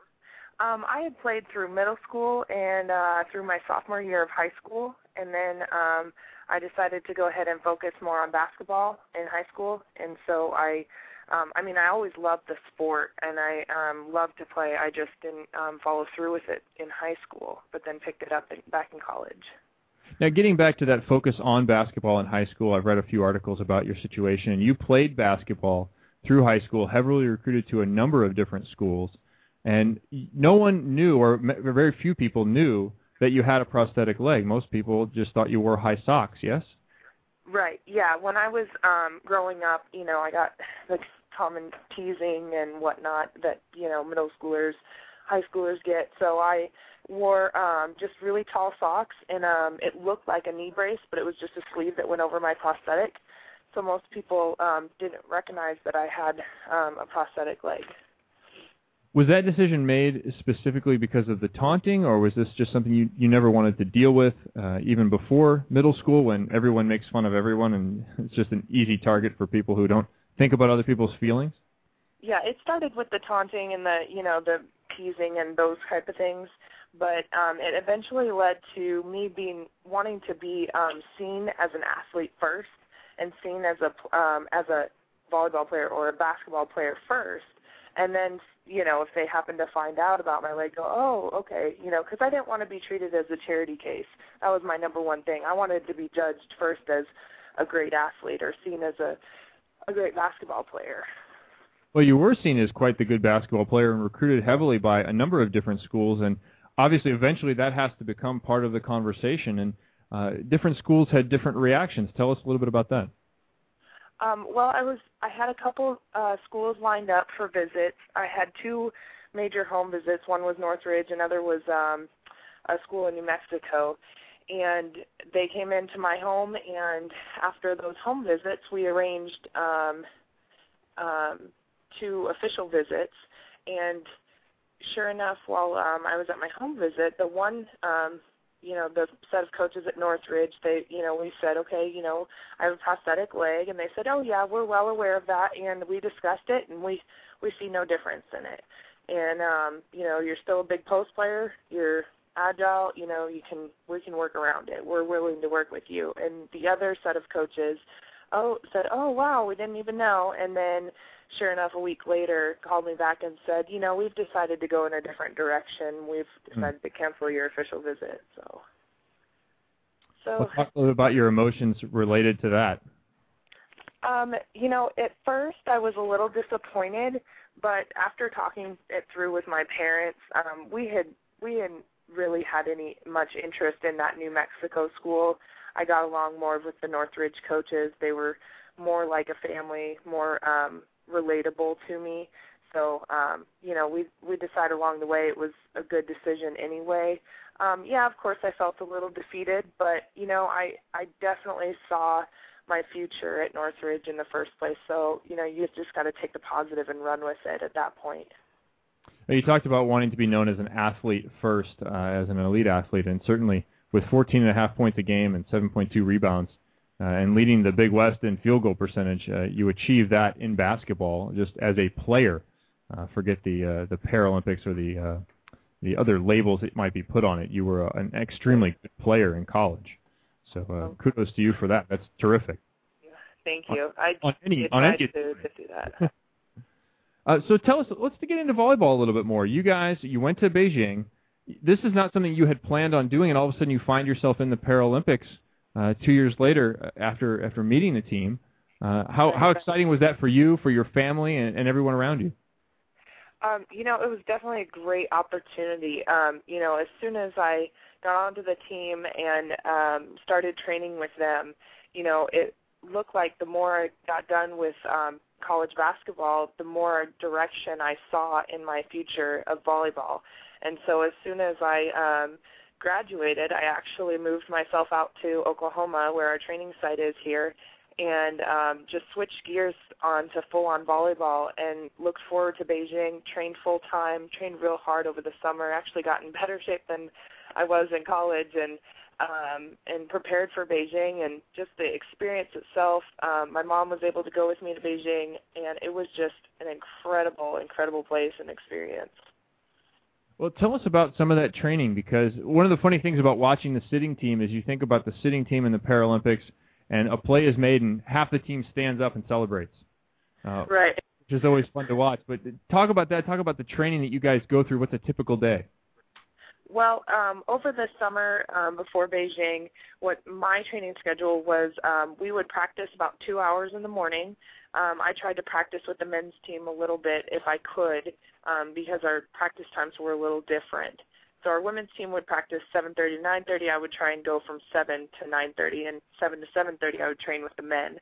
I had played through middle school and through my sophomore year of high school, and then I decided to go ahead and focus more on basketball in high school, and so I always loved the sport, and I loved to play. I just didn't follow through with it in high school, but then picked it up back in college. Now, getting back to that focus on basketball in high school, I've read a few articles about your situation, and you played basketball through high school, heavily recruited to a number of different schools, and no one knew, or very few people knew, that you had a prosthetic leg. Most people just thought you wore high socks, yes? Right, yeah. When I was growing up, I got the common teasing and whatnot that, middle schoolers, high schoolers get. So I wore just really tall socks, and it looked like a knee brace, but it was just a sleeve that went over my prosthetic. So most people didn't recognize that I had a prosthetic leg. Was that decision made specifically because of the taunting, or was this just something you never wanted to deal with even before middle school when everyone makes fun of everyone and it's just an easy target for people who don't think about other people's feelings? Yeah, it started with the taunting and the teasing and those type of things, but it eventually led to me wanting to be seen as an athlete first and seen as a volleyball player or a basketball player first. And then, if they happen to find out about my leg, go, oh, okay, because I didn't want to be treated as a charity case. That was my number one thing. I wanted to be judged first as a great athlete or seen as a great basketball player. Well, you were seen as quite the good basketball player and recruited heavily by a number of different schools, and obviously eventually that has to become part of the conversation, and different schools had different reactions. Tell us a little bit about that. Well, I had a couple schools lined up for visits. I had two major home visits. One was Northridge, another was a school in New Mexico. And they came into my home, and after those home visits, we arranged 2 official visits. And sure enough, while I was at my home visit, the one the set of coaches at Northridge, we said, okay, I have a prosthetic leg, and they said, oh yeah, we're well aware of that, and we discussed it, and we see no difference in it. And you're still a big post player, you're agile, we can work around it. We're willing to work with you. And the other set of coaches said, oh wow, we didn't even know. And then sure enough, a week later, called me back and said, we've decided to go in a different direction. We've decided to cancel your official visit. So Let's talk a little bit about your emotions related to that. At first I was a little disappointed, but after talking it through with my parents, we hadn't really had much interest in that New Mexico school. I got along more with the Northridge coaches. They were more like a family, more relatable to me. so, we decided along the way it was a good decision anyway. Of course I felt a little defeated, but, I definitely saw my future at Northridge in the first place. So, you just got to take the positive and run with it at that point. You talked about wanting to be known as an athlete first, as an elite athlete, and certainly with 14.5 points a game and 7.2 rebounds and leading the Big West in field goal percentage, you achieved that in basketball just as a player. Forget the Paralympics or the other labels that might be put on it. You were an extremely good player in college. So kudos to you for that. That's terrific. Thank you. I tried to do that. So tell us, let's get into volleyball a little bit more. You went to Beijing. This is not something you had planned on doing, and all of a sudden you find yourself in the Paralympics 2 years later after meeting the team. How exciting was that for you, for your family, and everyone around you? It was definitely a great opportunity. As soon as I got onto the team and started training with them, it looked like the more I got done with college basketball, the more direction I saw in my future of volleyball. And so as soon as I graduated, I actually moved myself out to Oklahoma, where our training site is here, and just switched gears onto full-on volleyball and looked forward to Beijing, trained full-time, trained real hard over the summer, actually got in better shape than I was in college, and prepared for Beijing, and just the experience itself. My mom was able to go with me to Beijing, and it was just an incredible place and experience. Well, tell us about some of that training, because one of the funny things about watching the sitting team is you think about the sitting team in the Paralympics, and a play is made, and half the team stands up and celebrates. Right. Which is always fun to watch. But talk about that. Talk about the training that you guys go through. What's a typical day? Well, over the summer before Beijing, what my training schedule was, we would practice about 2 hours in the morning. I tried to practice with the men's team a little bit if I could, because our practice times were a little different. So our women's team would practice 7:30 to 9:30. I would try and go from 7 to 9:30, and 7 to 7:30 I would train with the men.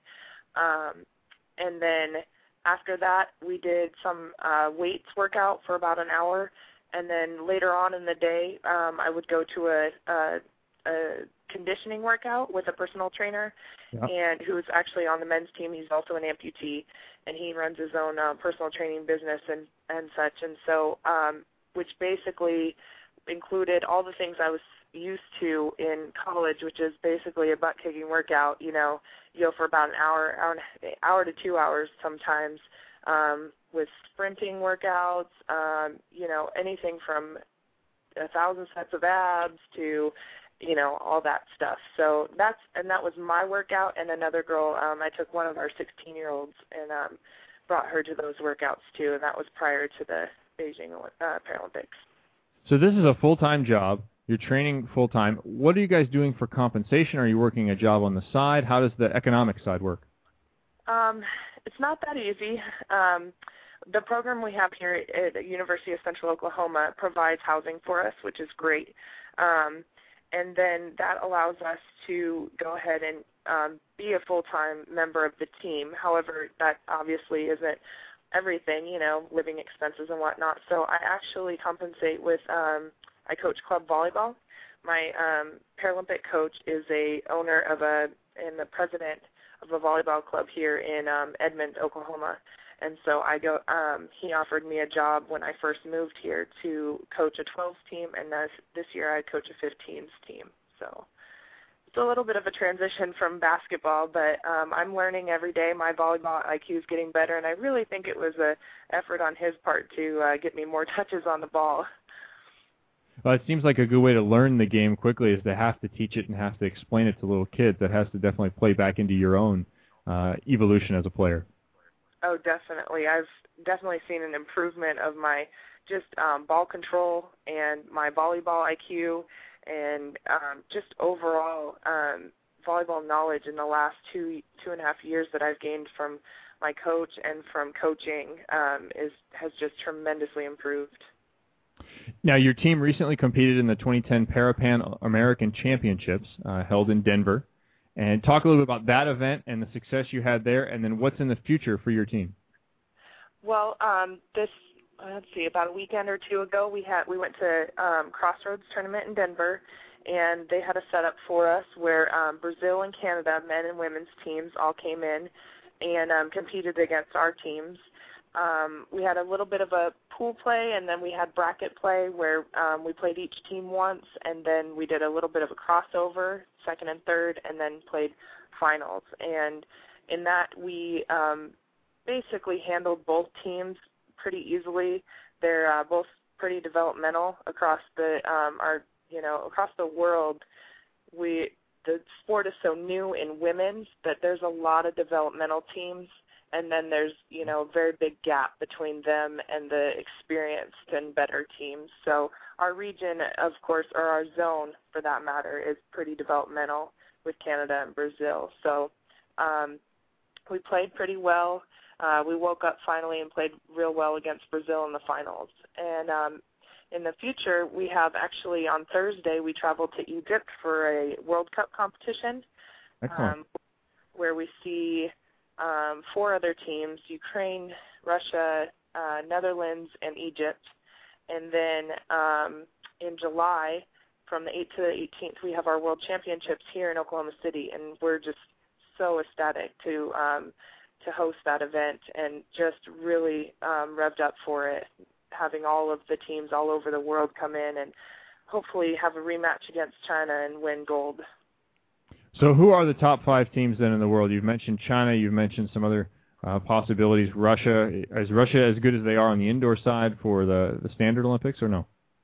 And then after that, we did some weights workout for about an hour. And then later on in the day, I would go to a conditioning workout with a personal trainer, and who's actually on the men's team. He's also an amputee, and he runs his own personal training business and such. And so, which basically included all the things I was used to in college, which is basically a butt-kicking workout. You go for about an hour to 2 hours sometimes, with sprinting workouts, anything from 1,000 sets of abs to, all that stuff. So that was my workout, and another girl, I took one of our 16-year-olds and brought her to those workouts too, and that was prior to the Beijing Paralympics. So this is a full-time job. You're training full-time. What are you guys doing for compensation? Are you working a job on the side? How does the economic side work? It's not that easy. The program we have here at the University of Central Oklahoma provides housing for us, which is great. And then that allows us to go ahead and be a full-time member of the team. However, that obviously isn't everything, living expenses and whatnot. So I actually compensate with, I coach club volleyball. My Paralympic coach is a owner of and the president of a volleyball club here in Edmond, Oklahoma. And so he offered me a job when I first moved here to coach a 12s team, and this year I coach a 15s team. So it's a little bit of a transition from basketball, but I'm learning every day. My volleyball IQ is getting better, and I really think it was an effort on his part to get me more touches on the ball. Well, it seems like a good way to learn the game quickly is to have to teach it and have to explain it to little kids. That has to definitely play back into your own evolution as a player. Oh, definitely. I've definitely seen an improvement of my just ball control and my volleyball IQ and just overall volleyball knowledge in the last two and a half years that I've gained from my coach and from coaching has just tremendously improved. Now, your team recently competed in the 2010 Parapan American Championships held in Denver. And talk a little bit about that event and the success you had there, and then what's in the future for your team. Well, let's see, about a weekend or two ago, we went to Crossroads Tournament in Denver, and they had a setup for us where Brazil and Canada, men and women's teams, all came in and competed against our teams. We had a little bit of a pool play, and then we had bracket play where we played each team once, and then we did a little bit of a crossover, second and third, and then played finals. And in that, we basically handled both teams pretty easily. They're both pretty developmental across the across the world. The sport is so new in women's that there's a lot of developmental teams, and then there's a very big gap between them and the experienced and better teams. So our region, of course, or our zone for that matter, is pretty developmental with Canada and Brazil. So we played pretty well. We woke up finally and played real well against Brazil in the finals. And in the future, we have actually on Thursday, we traveled to Egypt for a World Cup competition. Excellent. Where we see 4 other teams, Ukraine, Russia, Netherlands, and Egypt. And then in July, from the 8th to the 18th, we have our World Championships here in Oklahoma City, and we're just so ecstatic to host that event and just really revved up for it, having all of the teams all over the world come in and hopefully have a rematch against China and win gold. So who are the top 5 teams then in the world? You've mentioned China. You've mentioned some other possibilities. Russia. Is Russia as good as they are on the indoor side for the standard Olympics, or no?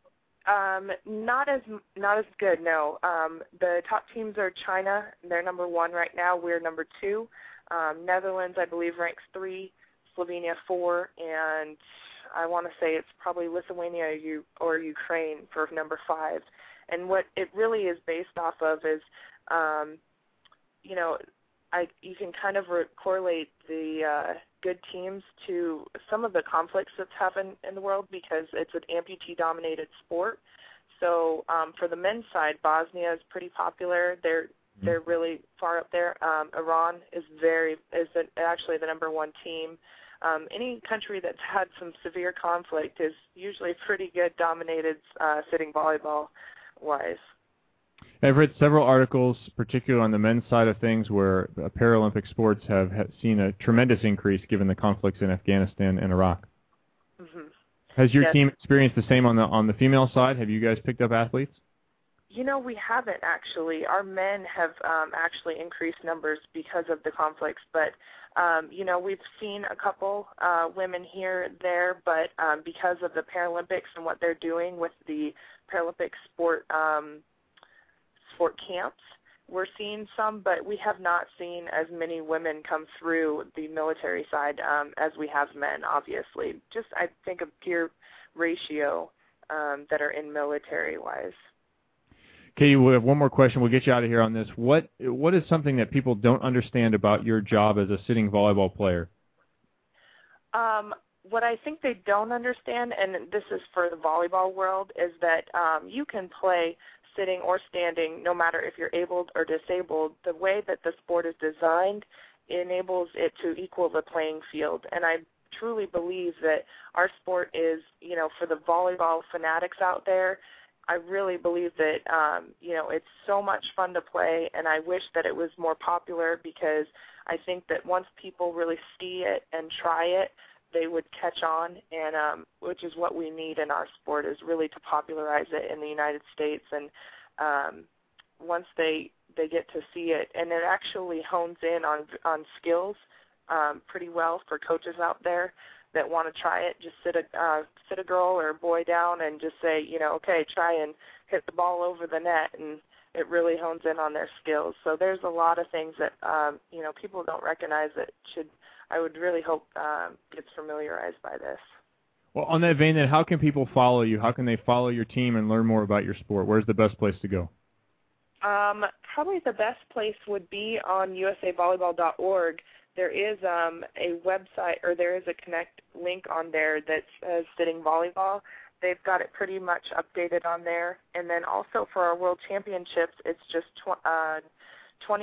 Not as good, no. The top teams are China. They're number 1 right now. We're number 2. Netherlands, I believe, ranks 3. Slovenia 4, and I want to say it's probably Lithuania or Ukraine for number 5. And what it really is based off of is, you can kind of correlate the good teams to some of the conflicts that's happened in the world because it's an amputee-dominated sport. So for the men's side, Bosnia is pretty popular. They're really far up there. Iran is actually the number 1 team. Any country that's had some severe conflict is usually pretty good, dominated sitting volleyball-wise. I've read several articles, particularly on the men's side of things, where Paralympic sports have seen a tremendous increase given the conflicts in Afghanistan and Iraq. Mm-hmm. Has your team experienced the same on the female side? Have you guys picked up athletes? We haven't actually. Our men have actually increased numbers because of the conflicts, but we've seen a couple women here, there, but because of the Paralympics and what they're doing with the Paralympic sport camps, we're seeing some, but we have not seen as many women come through the military side as we have men, obviously. Just, I think, a pure ratio that are in military-wise. Katie, we have one more question. We'll get you out of here on this. What is something that people don't understand about your job as a sitting volleyball player? What I think they don't understand, and this is for the volleyball world, is that you can play sitting or standing no matter if you're able or disabled. The way that the sport is designed enables it to equal the playing field. And I truly believe that our sport is, for the volleyball fanatics out there, I really believe that, it's so much fun to play, and I wish that it was more popular because I think that once people really see it and try it, they would catch on, and which is what we need in our sport, is really to popularize it in the United States. And once they get to see it, and it actually hones in on skills pretty well for coaches out there that want to try it. Just sit a girl or a boy down and just say, okay, try and hit the ball over the net, and it really hones in on their skills. So there's a lot of things that people don't recognize that I would really hope gets familiarized by this. Well, on that vein, then, how can people follow you? How can they follow your team and learn more about your sport? Where's the best place to go? Probably the best place would be on usavolleyball.org. There is a website, or there is a connect link on there that says Sitting Volleyball. They've got it pretty much updated on there. And then also for our World Championships, it's just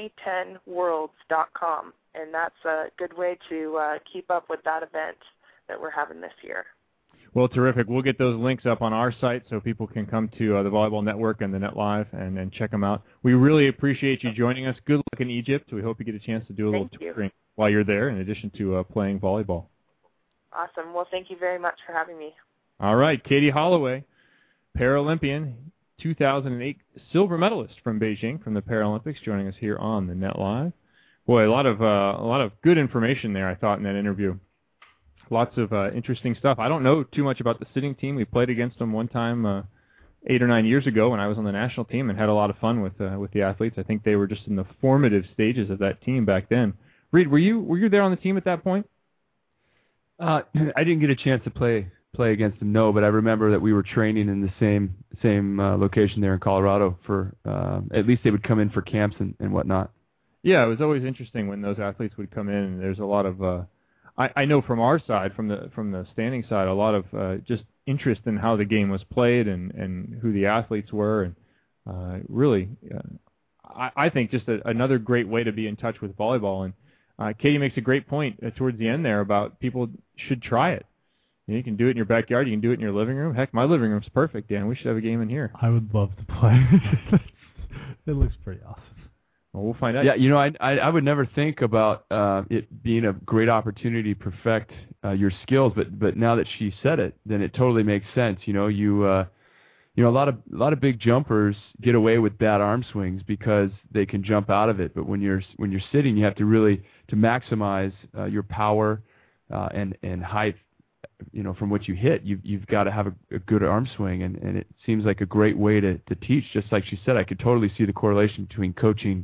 2010worlds.com, and that's a good way to keep up with that event that we're having this year. Well, terrific. We'll get those links up on our site so people can come to the Volleyball Network and the Net Live and check them out. We really appreciate you joining us. Good luck in Egypt. We hope you get a chance to do a little touring while you're there in addition to playing volleyball. Awesome. Well, thank you very much for having me. All right. Katie Holloway, Paralympian, 2008 silver medalist from Beijing from the Paralympics, joining us here on the Net Live. Boy, a lot of good information there, I thought, in that interview. Lots of interesting stuff. I don't know too much about the sitting team. We played against them one time 8 or 9 years ago when I was on the national team and had a lot of fun with the athletes. I think they were just in the formative stages of that team back then. Reed, were you there on the team at that point? I didn't get a chance to play against them, no, but I remember that we were training in the same location there in Colorado for at least they would come in for camps and whatnot. Yeah, it was always interesting when those athletes would come in. And there's a lot of I know from our side, from the standing side, a lot of just interest in how the game was played and who the athletes were, and really, I think just another great way to be in touch with volleyball. And Katie makes a great point towards the end there about people should try it. You can do it in your backyard. You can do it in your living room. Heck, my living room's perfect, Dan. We should have a game in here. I would love to play. It looks pretty awesome. Well, we'll find out. Yeah, I would never think about it being a great opportunity to perfect your skills, but now that she said it, then it totally makes sense. A lot of big jumpers get away with bad arm swings because they can jump out of it. But when you're sitting, you have to really to maximize your power and height. From what you hit, you've got to have a good arm swing, and it seems like a great way to teach. Just like she said, I could totally see the correlation between coaching,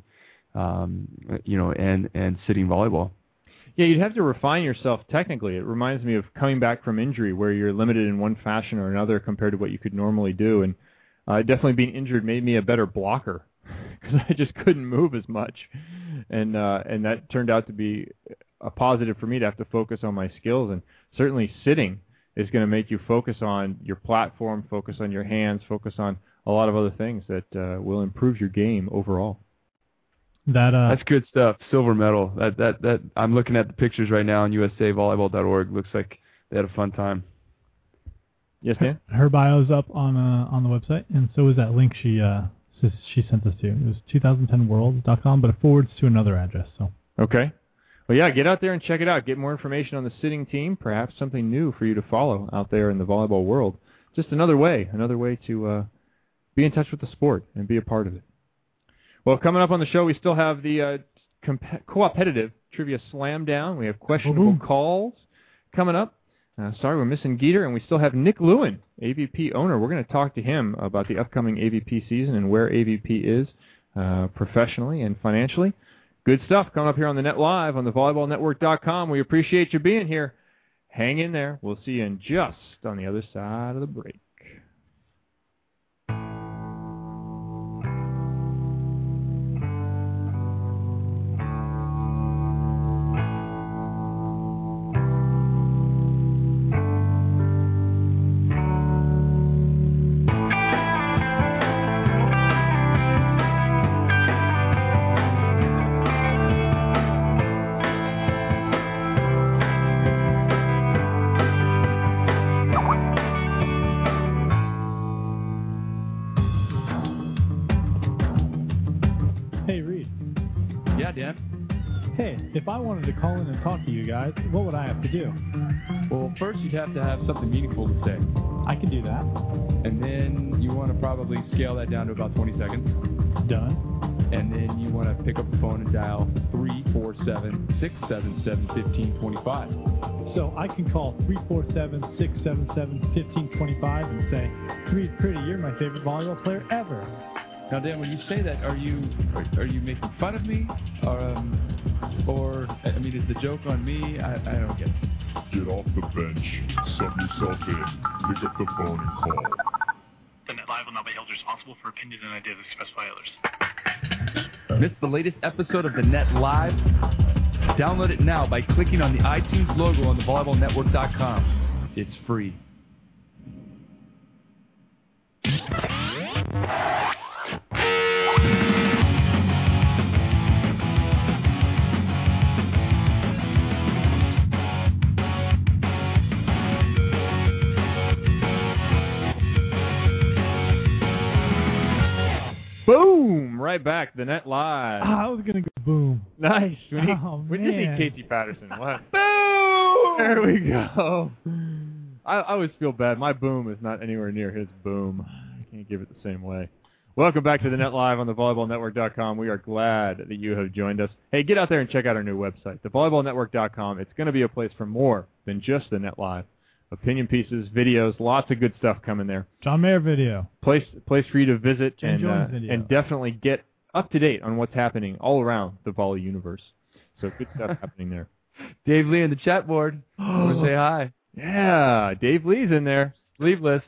and sitting volleyball. Yeah, you'd have to refine yourself technically. It reminds me of coming back from injury where you're limited in one fashion or another compared to what you could normally do. And definitely being injured made me a better blocker because I just couldn't move as much. And that turned out to be a positive for me to have to focus on my skills. And certainly sitting is going to make you focus on your platform, focus on your hands, focus on a lot of other things that will improve your game overall. That's good stuff. Silver medal. That I'm looking at the pictures right now on USAvolleyball.org. Looks like they had a fun time. Yes, Dan? Her bio's up on the website, and so is that link she sent us to. It was 2010world.com, but it forwards to another address. So okay. Well, yeah, get out there and check it out. Get more information on the sitting team. Perhaps something new for you to follow out there in the volleyball world. Just another way to be in touch with the sport and be a part of it. Well, coming up on the show, we still have the co-opetitive trivia slam down. We have questionable calls coming up. Sorry, we're missing Geeter, and we still have Nick Lewin, AVP owner. We're going to talk to him about the upcoming AVP season and where AVP is professionally and financially. Good stuff coming up here on the Net Live on the volleyballnetwork.com. We appreciate you being here. Hang in there. We'll see you in just on the other side of the break. If I wanted to call in and talk to you guys, what would I have to do? Well, first you'd have to have something meaningful to say. I can do that. And then you want to probably scale that down to about 20 seconds. Done. And then you want to pick up the phone and dial 347-677-1525. So I can call 347-677-1525 and say, Reed Pretty, you're my favorite volleyball player ever. Now, Dan, when you say that, are you making fun of me? Or I mean, is the joke on me? I don't get it. Get off the bench, sub yourself in, pick up the phone and call. The Net Live will not be held responsible for opinions and ideas expressed by others. Miss the latest episode of the Net Live? Download it now by clicking on the iTunes logo on the volleyballnetwork.com. It's free. Boom! Right back. The Net Live. I was going to go boom. Nice. We just need Casey Patterson. What? Boom! There we go. I always feel bad. My boom is not anywhere near his boom. I can't give it the same way. Welcome back to the Net Live on the volleyballnetwork.com. We are glad that you have joined us. Hey, get out there and check out our new website, thevolleyballnetwork.com. It's going to be a place for more than just the Net Live. Opinion pieces, videos, lots of good stuff coming there. John Mayer video. Place for you to visit video. And definitely get up to date on what's happening all around the volley universe. So good stuff happening there. Dave Lee in the chat board. Want to say hi. Yeah, Dave Lee's in there. Sleeveless.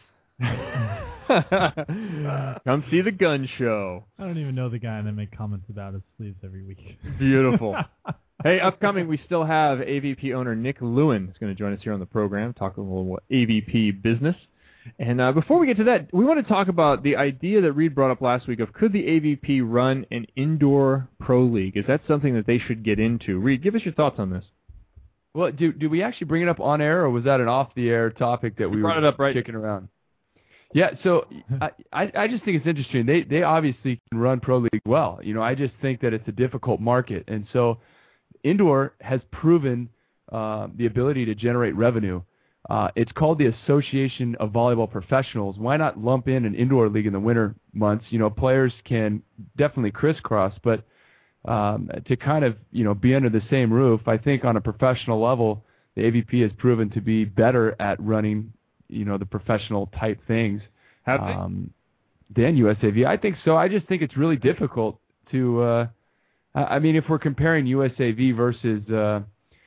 Come see the gun show. I don't even know the guy, and I make comments about his sleeves every week. Beautiful. Hey, upcoming, we still have AVP owner Nick Lewin is going to join us here on the program, talk a little AVP business. And before we get to that, we want to talk about the idea that Reed brought up last week of could the AVP run an indoor pro league? Is that something that they should get into? Reed, give us your thoughts on this. Well, do we actually bring it up on air, or was that an off-the-air topic that we brought were it up, right? Kicking around? Yeah, so I just think it's interesting. They obviously can run pro league well. You know, I just think that it's a difficult market, and so indoor has proven the ability to generate revenue. It's called the Association of Volleyball Professionals. Why not lump in an indoor league in the winter months? You know, players can definitely crisscross, but to kind of, you know, be under the same roof, I think on a professional level, the AVP has proven to be better at running, you know, the professional type things than USAV. I think so. I just think it's really difficult to, I mean, if we're comparing USAV versus the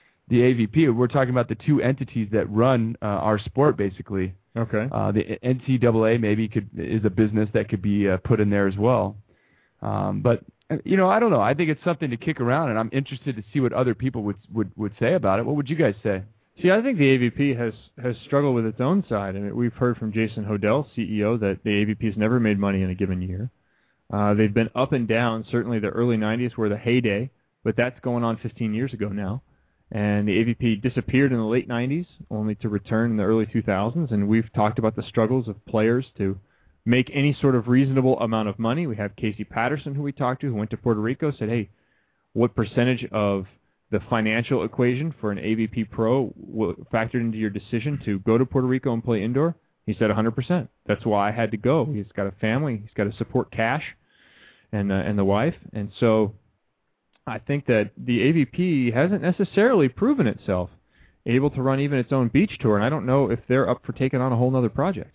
AVP, we're talking about the two entities that run our sport, basically. Okay. The NCAA maybe is a business that could be put in there as well. But, you know, I don't know. I think it's something to kick around, and I'm interested to see what other people would say about it. What would you guys say? See, I think the AVP has struggled with its own side. I mean, we've heard from Jason Hodel, CEO, that the AVP has never made money in a given year. They've been up and down. Certainly the early 90s were the heyday, but that's going on 15 years ago now. And the AVP disappeared in the late 90s, only to return in the early 2000s. And we've talked about the struggles of players to make any sort of reasonable amount of money. We have Casey Patterson, who we talked to, who went to Puerto Rico, said, hey, what percentage of the financial equation for an AVP pro factored into your decision to go to Puerto Rico and play indoor? He said 100%. That's why I had to go. He's got a family. He's got to support Cash and the wife. And so I think that the AVP hasn't necessarily proven itself able to run even its own beach tour, and I don't know if they're up for taking on a whole other project.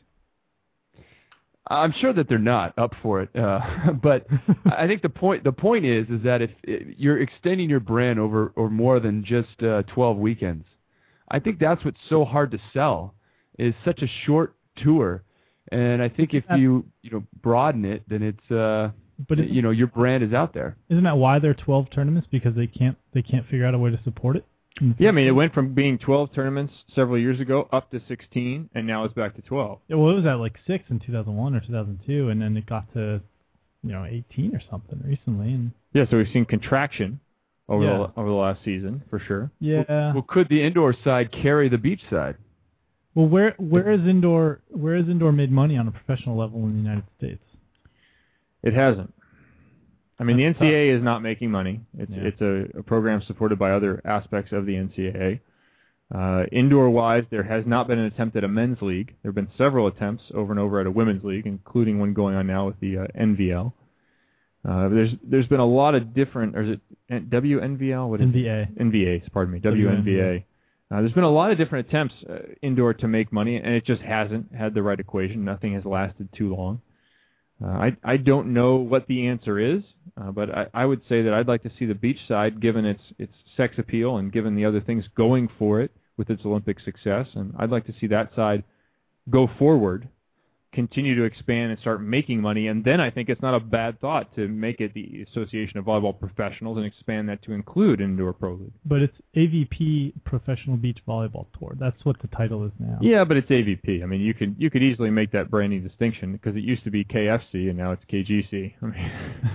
I'm sure that they're not up for it, but I think the point is that if you're extending your brand over more than just 12 weekends, I think that's what's so hard to sell, is such a short tour, and I think if you broaden it, then it's but your brand is out there. Isn't that why there are 12 tournaments? Because they can't figure out a way to support it? Yeah, I mean, it went from being 12 tournaments several years ago up to 16, and now it's back to 12. Yeah, well, it was at like 6 in 2001 or 2002, and then it got to 18 or something recently. And yeah, so we've seen contraction over the last season for sure. Yeah. Well, could the indoor side carry the beach side? Well, where is indoor made money on a professional level in the United States? It hasn't. I mean, the NCAA is not making money. It's a program supported by other aspects of the NCAA. Indoor-wise, there has not been an attempt at a men's league. There have been several attempts over and over at a women's league, including one going on now with the NVL. There's been a lot of different, or is it WNVL? What is NVA. it? NVA, pardon me, WNVA. There's been a lot of different attempts indoor to make money, and it just hasn't had the right equation. Nothing has lasted too long. I don't know what the answer is, but I would say that I'd like to see the beach side, given its sex appeal and given the other things going for it with its Olympic success, and I'd like to see that side go forward, continue to expand and start making money, and then I think it's not a bad thought to make it the Association of Volleyball Professionals and expand that to include Indoor Pro League. But it's AVP Professional Beach Volleyball Tour. That's what the title is now. Yeah, but it's AVP. I mean, you could easily make that branding distinction because it used to be KFC and now it's KGC. I mean,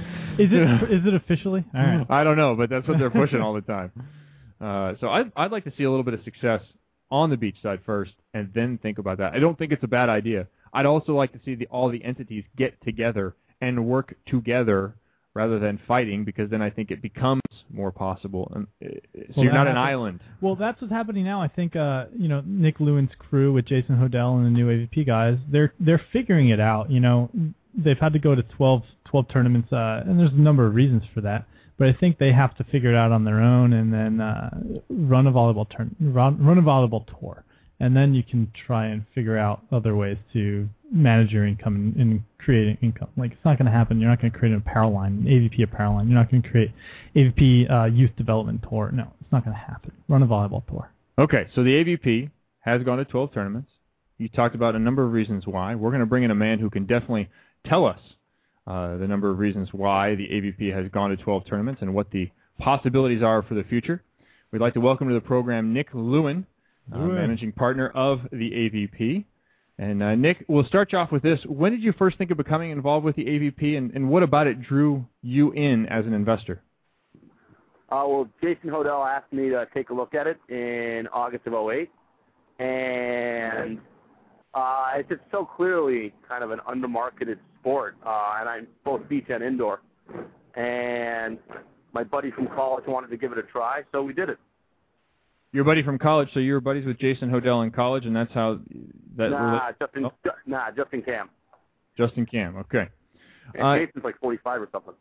is it officially? All right. I don't know, but that's what they're pushing all the time. So I'd like to see a little bit of success on the beach side first and then think about that. I don't think it's a bad idea. I'd also like to see all the entities get together and work together rather than fighting, because then I think it becomes more possible. And so you're not an island. Well, that's what's happening now. I think Nick Lewin's crew with Jason Hodel and the new AVP guys, they're figuring it out. They've had to go to 12 tournaments, and there's a number of reasons for that. But I think they have to figure it out on their own, and then run a volleyball tour, and then you can try and figure out other ways to manage your income and create income. Like, it's not going to happen. You're not going to create an apparel line, an AVP apparel line. You're not going to create AVP youth development tour. No, it's not going to happen. Run a volleyball tour. Okay, so the AVP has gone to 12 tournaments. You talked about a number of reasons why. We're going to bring in a man who can definitely tell us the number of reasons why the AVP has gone to 12 tournaments and what the possibilities are for the future. We'd like to welcome to the program Nick Lewin, managing partner of the AVP. And Nick, we'll start you off with this. When did you first think of becoming involved with the AVP, and what about it drew you in as an investor? Well, Jason Hodel asked me to take a look at it in August of 2008, and it's just so clearly kind of an undermarketed sport, and I'm both beach and indoor. And my buddy from college wanted to give it a try, so we did it. Your buddy from college, so you were buddies with Jason Hodel in college, and that's how that... Justin Cam. Justin Cam, okay. And Jason's like 45 or something.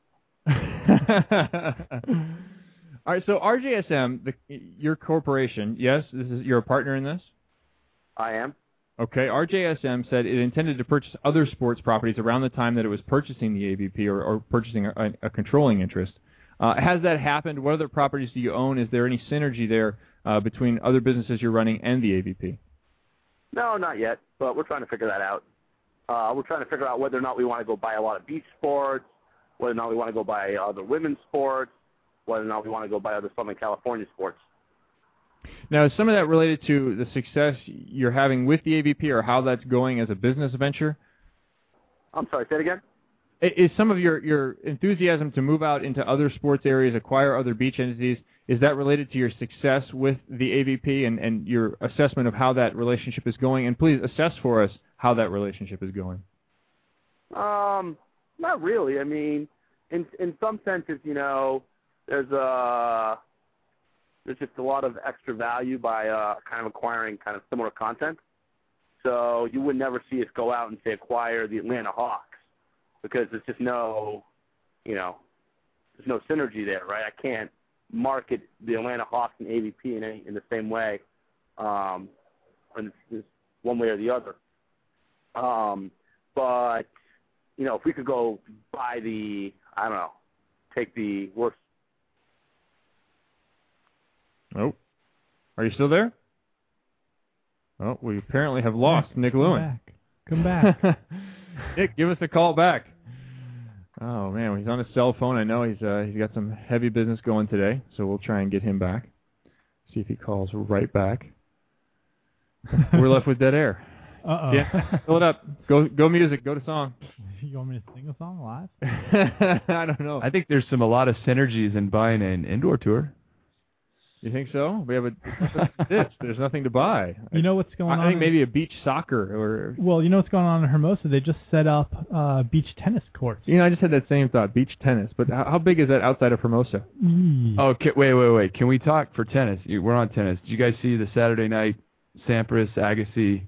All right, so RJSM, your corporation, yes, you're a partner in this? I am. Okay, RJSM said it intended to purchase other sports properties around the time that it was purchasing the AVP or purchasing a controlling interest. Has that happened? What other properties do you own? Is there any synergy there between other businesses you're running and the AVP? No, not yet, but we're trying to figure that out. We're trying to figure out whether or not we want to go buy a lot of beach sports, whether or not we want to go buy other women's sports, whether or not we want to go buy other Southern California sports. Now, is some of that related to the success you're having with the AVP or how that's going as a business venture? I'm sorry, say it again? Is some of your enthusiasm to move out into other sports areas, acquire other beach entities, is that related to your success with the AVP and your assessment of how that relationship is going? And please assess for us how that relationship is going. Not really. I mean, in some senses, there's just a lot of extra value by kind of acquiring kind of similar content. So you would never see us go out and say acquire the Atlanta Hawks because there's just no, there's no synergy there, right? I can't market the Atlanta Hawks and AVP in the same way, and it's one way or the other. But if we could go buy take the worst. Oh, are you still there? Oh, we apparently have lost Nick Lewin. Come back. Nick, give us a call back. Oh man, he's on his cell phone. I know he's got some heavy business going today, so we'll try and get him back. See if he calls right back. We're left with dead air. Uh-oh. Yeah, fill it up. Go music. Go to song. You want me to sing a song live? I don't know. I think there's a lot of synergies in buying an indoor tour. You think so? We have there's nothing to buy. You know what's going on? I think maybe a beach soccer or. Well, you know what's going on in Hermosa? They just set up beach tennis courts. I just had that same thought, beach tennis. But how big is that outside of Hermosa? Oh, wait. Can we talk for tennis? We're on tennis. Did you guys see the Saturday night Sampras Agassi?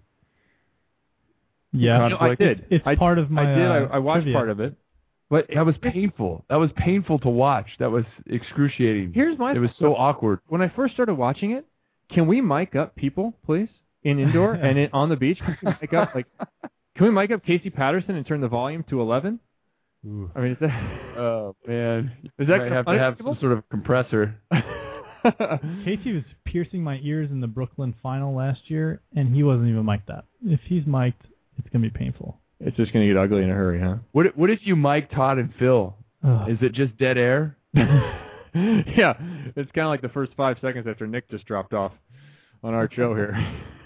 Yeah, I did. It's part of my. I did. I watched trivia. part of it. But that was painful. That was painful to watch. That was excruciating. It was so awkward. When I first started watching it, can we mic up people, please, in indoor and on the beach? Can we mic up can we mic up Casey Patterson and turn the volume to 11? Ooh. I mean, is that? Oh man, is that might have to have some sort of compressor. Casey was piercing my ears in the Brooklyn final last year, and he wasn't even mic'd up. If he's mic'd, it's gonna be painful. It's just going to get ugly in a hurry, huh? What if you mic Todd and Phil? Is it just dead air? Yeah, it's kind of like the first 5 seconds after Nick just dropped off on our show here.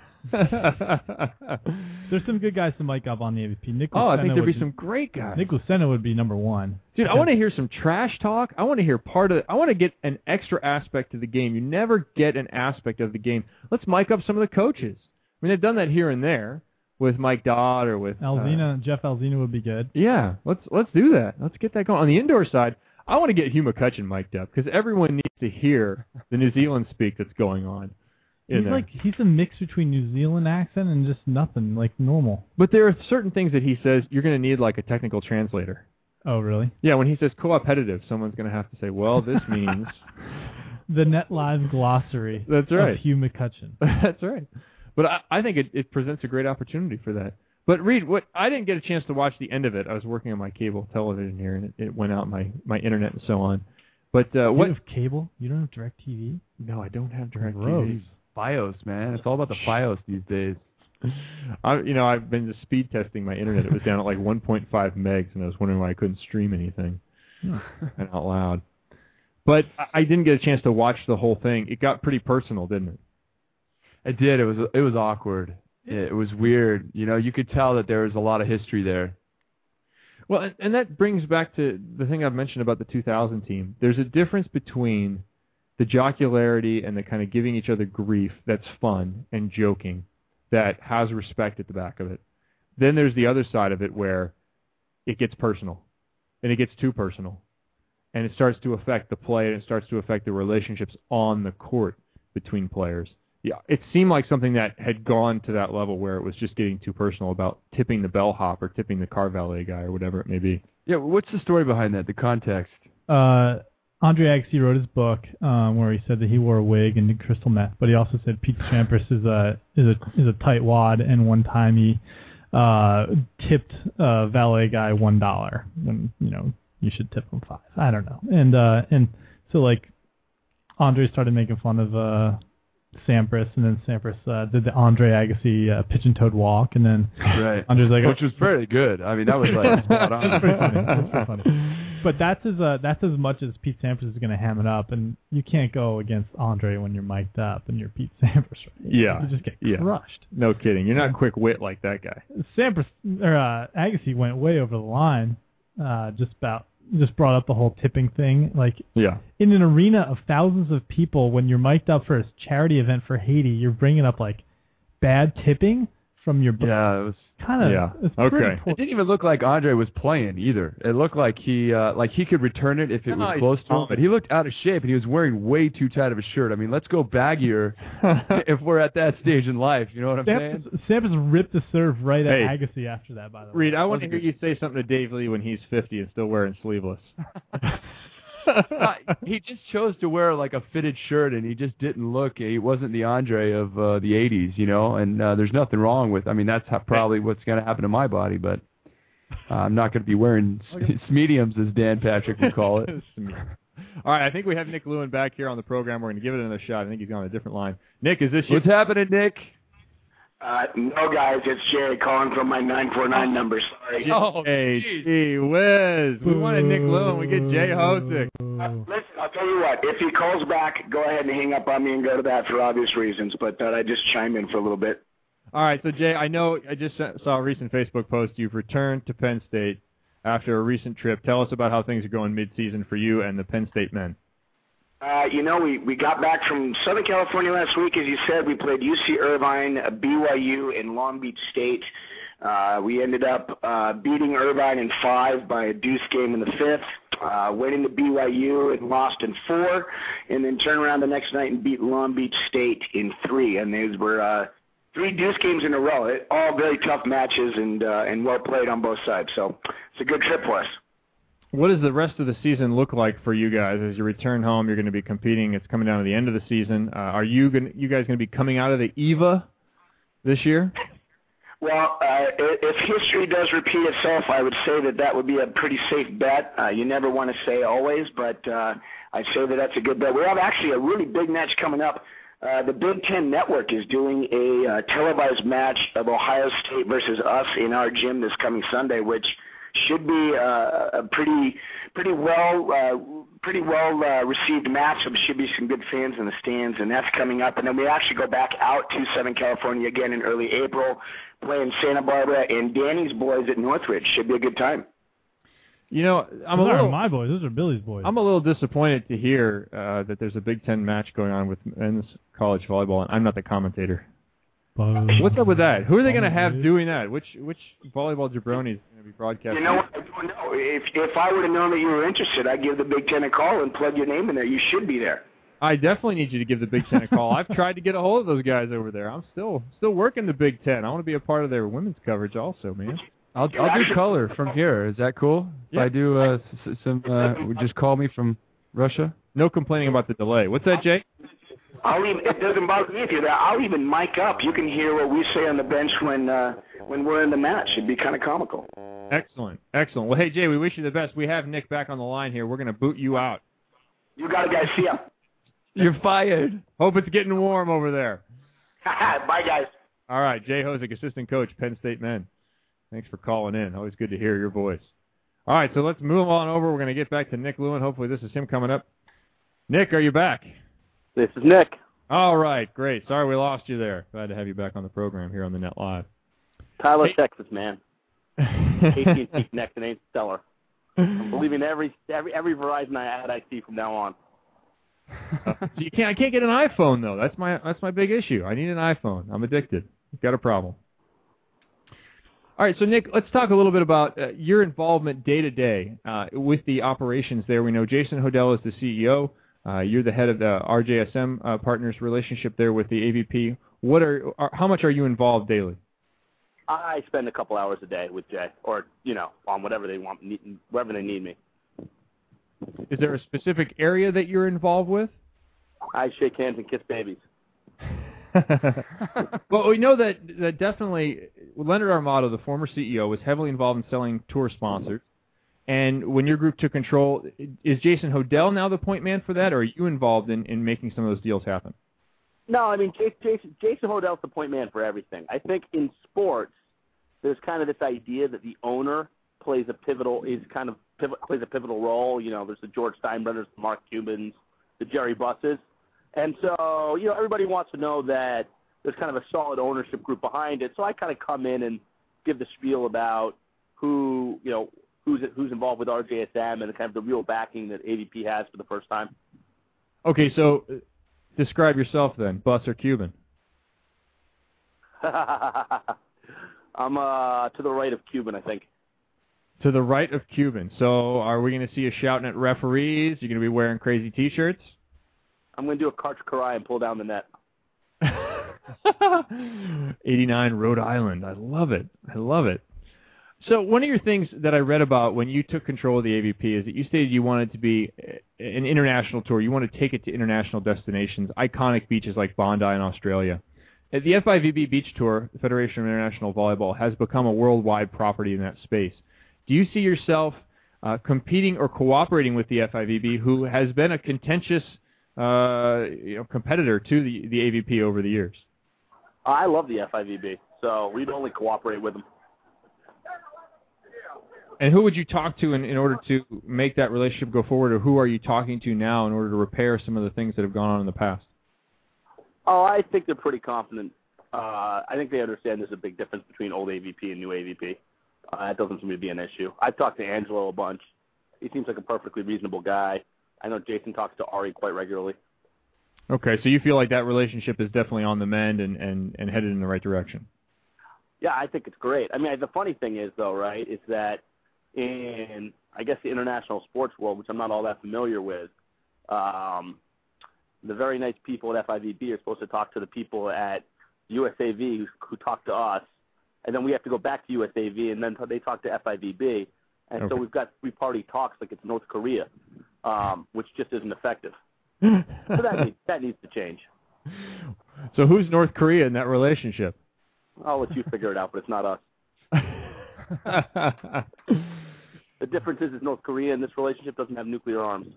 There's some good guys to mic up on the AVP. Nick I think there'd be some great guys. Nick Lucena would be number one. Dude, I want to hear some trash talk. I want to hear I want to get an extra aspect to the game. You never get an aspect of the game. Let's mic up some of the coaches. I mean, they've done that here and there. with Mike Dodd or with Alzina. Jeff Alzina would be good. Yeah, let's do that. Let's get that going. On the indoor side, I want to get Hugh McCutcheon mic'd up because everyone needs to hear the New Zealand speak that's going on. He's a mix between New Zealand accent and just nothing, like normal. But there are certain things that he says you're going to need like a technical translator. Oh, really? Yeah, when he says co-opetitive, someone's going to have to say, well, this means... The Net Live glossary That's right. of Hugh McCutcheon. That's right. But I think it presents a great opportunity for that. But Reed, I didn't get a chance to watch the end of it. I was working on my cable television here, and it went out my internet and so on. But you have cable? You don't have DirecTV? No, I don't have Gross. DirecTV. FiOS, man. It's all about the FiOS these days. I've been just speed testing my internet. It was down at like 1.5 megs, and I was wondering why I couldn't stream anything and out loud. But I didn't get a chance to watch the whole thing. It got pretty personal, didn't it? It did. It was awkward. It was weird. You could tell that there was a lot of history there. Well, and that brings back to the thing I've mentioned about the 2000 team. There's a difference between the jocularity and the kind of giving each other grief that's fun and joking that has respect at the back of it. Then there's the other side of it where it gets personal, and it gets too personal, and it starts to affect the play, and it starts to affect the relationships on the court between players. Yeah, it seemed like something that had gone to that level where it was just getting too personal about tipping the bellhop or tipping the car valet guy or whatever it may be. Yeah, what's the story behind that, the context? Andre Agassi wrote his book where he said that he wore a wig and did crystal meth, but he also said Pete Sampras is a tight wad, and one time he tipped a valet guy $1 when you should tip him $5. I don't know, and so like Andre started making fun of Sampras, and then Sampras did the Andre Agassi pigeon toed walk, and then Andre's like, which was very good. I mean, that was like spot on. That's pretty funny. That's pretty funny. But that's as much as Pete Sampras is going to ham it up, and you can't go against Andre when you're mic'd up and you're Pete Sampras. Right? Yeah, you just get crushed. No kidding. You're not quick wit like that guy. Sampras or Agassi went way over the line. Just brought up the whole tipping thing. Like, in an arena of thousands of people, when you're mic'd up for a charity event for Haiti, you're bringing up like bad tipping from your. Yeah, it was kind of. Yeah. Okay. It didn't even look like Andre was playing either. It looked like he could return it if it was close to him, but he looked out of shape and he was wearing way too tight of a shirt. I mean, let's go baggier if we're at that stage in life. You know what I'm saying? Sampras ripped the serve right at Agassi after that. By the way, Reed, I want to hear you say something to Dave Lee when he's 50 and still wearing sleeveless. He just chose to wear like a fitted shirt, and he just didn't look. He wasn't the Andre of the '80s, and there's nothing wrong with. I mean, that's probably what's going to happen to my body, but I'm not going to be wearing mediums, as Dan Patrick would call it. All right, I think we have Nick Lewin back here on the program. We're going to give it another shot. I think he's on a different line. Nick, is this you? What's happening, Nick? No, guys, it's Jerry calling from my 949 number. Sorry. Oh, hey, gee whiz. We wanted Nick Lewin. We get Jay Hosick. Listen, I'll tell you what. If he calls back, go ahead and hang up on me and go to that for obvious reasons. But I just chime in for a little bit. All right, so Jay, I know I just saw a recent Facebook post. You've returned to Penn State after a recent trip. Tell us about how things are going mid-season for you and the Penn State men. We got back from Southern California last week, as you said. We played UC Irvine, BYU, and Long Beach State. We ended up beating Irvine in 5 by a deuce game in the 5th. Went into BYU and lost in 4, and then turned around the next night and beat Long Beach State in 3. And those were 3 deuce games in a row. All very tough matches and well played on both sides. So it's a good trip for us. What does the rest of the season look like for you guys as you return home? You're going to be competing. It's coming down to the end of the season. Are you guys going to be coming out of the EVA this year? Well, if history does repeat itself, I would say that would be a pretty safe bet. You never want to say always, but I'd say that's a good bet. We have actually a really big match coming up. The Big Ten Network is doing a televised match of Ohio State versus us in our gym this coming Sunday, which should be a pretty well received match. There should be some good fans in the stands, and that's coming up. And then we actually go back out to Southern California again in early April, playing Santa Barbara and Danny's boys at Northridge. Should be a good time. Those aren't my boys. Those are Billy's boys. I'm a little disappointed to hear that there's a Big Ten match going on with men's college volleyball, and I'm not the commentator. What's up with that? Who are they going to have doing that? Which volleyball jabroni is going to be broadcasting? You know what? I don't know. If I would have known that you were interested, I'd give the Big Ten a call and plug your name in there. You should be there. I definitely need you to give the Big Ten a call. I've tried to get a hold of those guys over there. I'm still working the Big Ten. I want to be a part of their women's coverage also, man. I'll do color from here. Is that cool? Yeah. If I do would just call me from Russia? No complaining about the delay. What's that, Jay? It doesn't bother me if you're there. I'll even mic up. You can hear what we say on the bench when we're in the match. It'd be kind of comical. Excellent. Well, hey, Jay, we wish you the best. We have Nick back on the line here. We're going to boot you out. You got it, guys. See ya. You're fired. Hope it's getting warm over there. Bye, guys. All right, Jay Hosick, assistant coach, Penn State men. Thanks for calling in. Always good to hear your voice. All right, so let's move on over. We're going to get back to Nick Lewin. Hopefully this is him coming up. Nick, are you back? This is Nick. All right, great. Sorry we lost you there. Glad to have you back on the program here on the Net Live. Tyler, Texas, man. AT&T Connect ain't stellar. I'm believing every Verizon ad I see from now on. I can't get an iPhone though. That's my big issue. I need an iPhone. I'm addicted. Got a problem. All right, so Nick, let's talk a little bit about your involvement day to day with the operations there. We know Jason Hodel is the CEO. You're the head of the RJSM partners relationship there with the AVP. How much are you involved daily? I spend a couple hours a day with Jay, or on whatever they want, wherever they need me. Is there a specific area that you're involved with? I shake hands and kiss babies. Well, we know that definitely Leonard Armato, the former CEO, was heavily involved in selling tour sponsors. And when your group took control, is Jason Hodel now the point man for that, or are you involved in making some of those deals happen? No, I mean, Jason Hodel's the point man for everything. I think in sports, there's kind of this idea that the owner plays a pivotal role. There's the George Steinbrenners, the Mark Cubans, the Jerry Busses. And so, everybody wants to know that there's kind of a solid ownership group behind it. So I kind of come in and give the spiel about who's involved with RJSM and kind of the real backing that AVP has for the first time. Okay, so describe yourself then, Bus or Cuban? I'm to the right of Cuban, I think. To the right of Cuban. So are we going to see you shouting at referees? You're going to be wearing crazy T-shirts? I'm going to do a Karch Karai and pull down the net. 89 Rhode Island. I love it. So one of your things that I read about when you took control of the AVP is that you stated you wanted to be an international tour. You want to take it to international destinations, iconic beaches like Bondi in Australia. The FIVB Beach Tour, the Federation of International Volleyball, has become a worldwide property in that space. Do you see yourself competing or cooperating with the FIVB, who has been a contentious competitor to the AVP over the years? I love the FIVB, so we'd only cooperate with them. And who would you talk to in order to make that relationship go forward, or who are you talking to now in order to repair some of the things that have gone on in the past? Oh, I think they're pretty confident. I think they understand there's a big difference between old AVP and new AVP. That doesn't seem to be an issue. I've talked to Angelo a bunch. He seems like a perfectly reasonable guy. I know Jason talks to Ari quite regularly. Okay, so you feel like that relationship is definitely on the mend and headed in the right direction. Yeah, I think it's great. I mean, the funny thing is, though, right, is that in, I guess, the international sports world, which I'm not all that familiar with, the very nice people at FIVB are supposed to talk to the people at USAV who talk to us, and then we have to go back to USAV, and then they talk to FIVB, and so we've got three-party talks like it's North Korea, which just isn't effective. So that needs to change. So who's North Korea in that relationship? I'll let you figure it out, but it's not us. The difference is North Korea in this relationship doesn't have nuclear arms.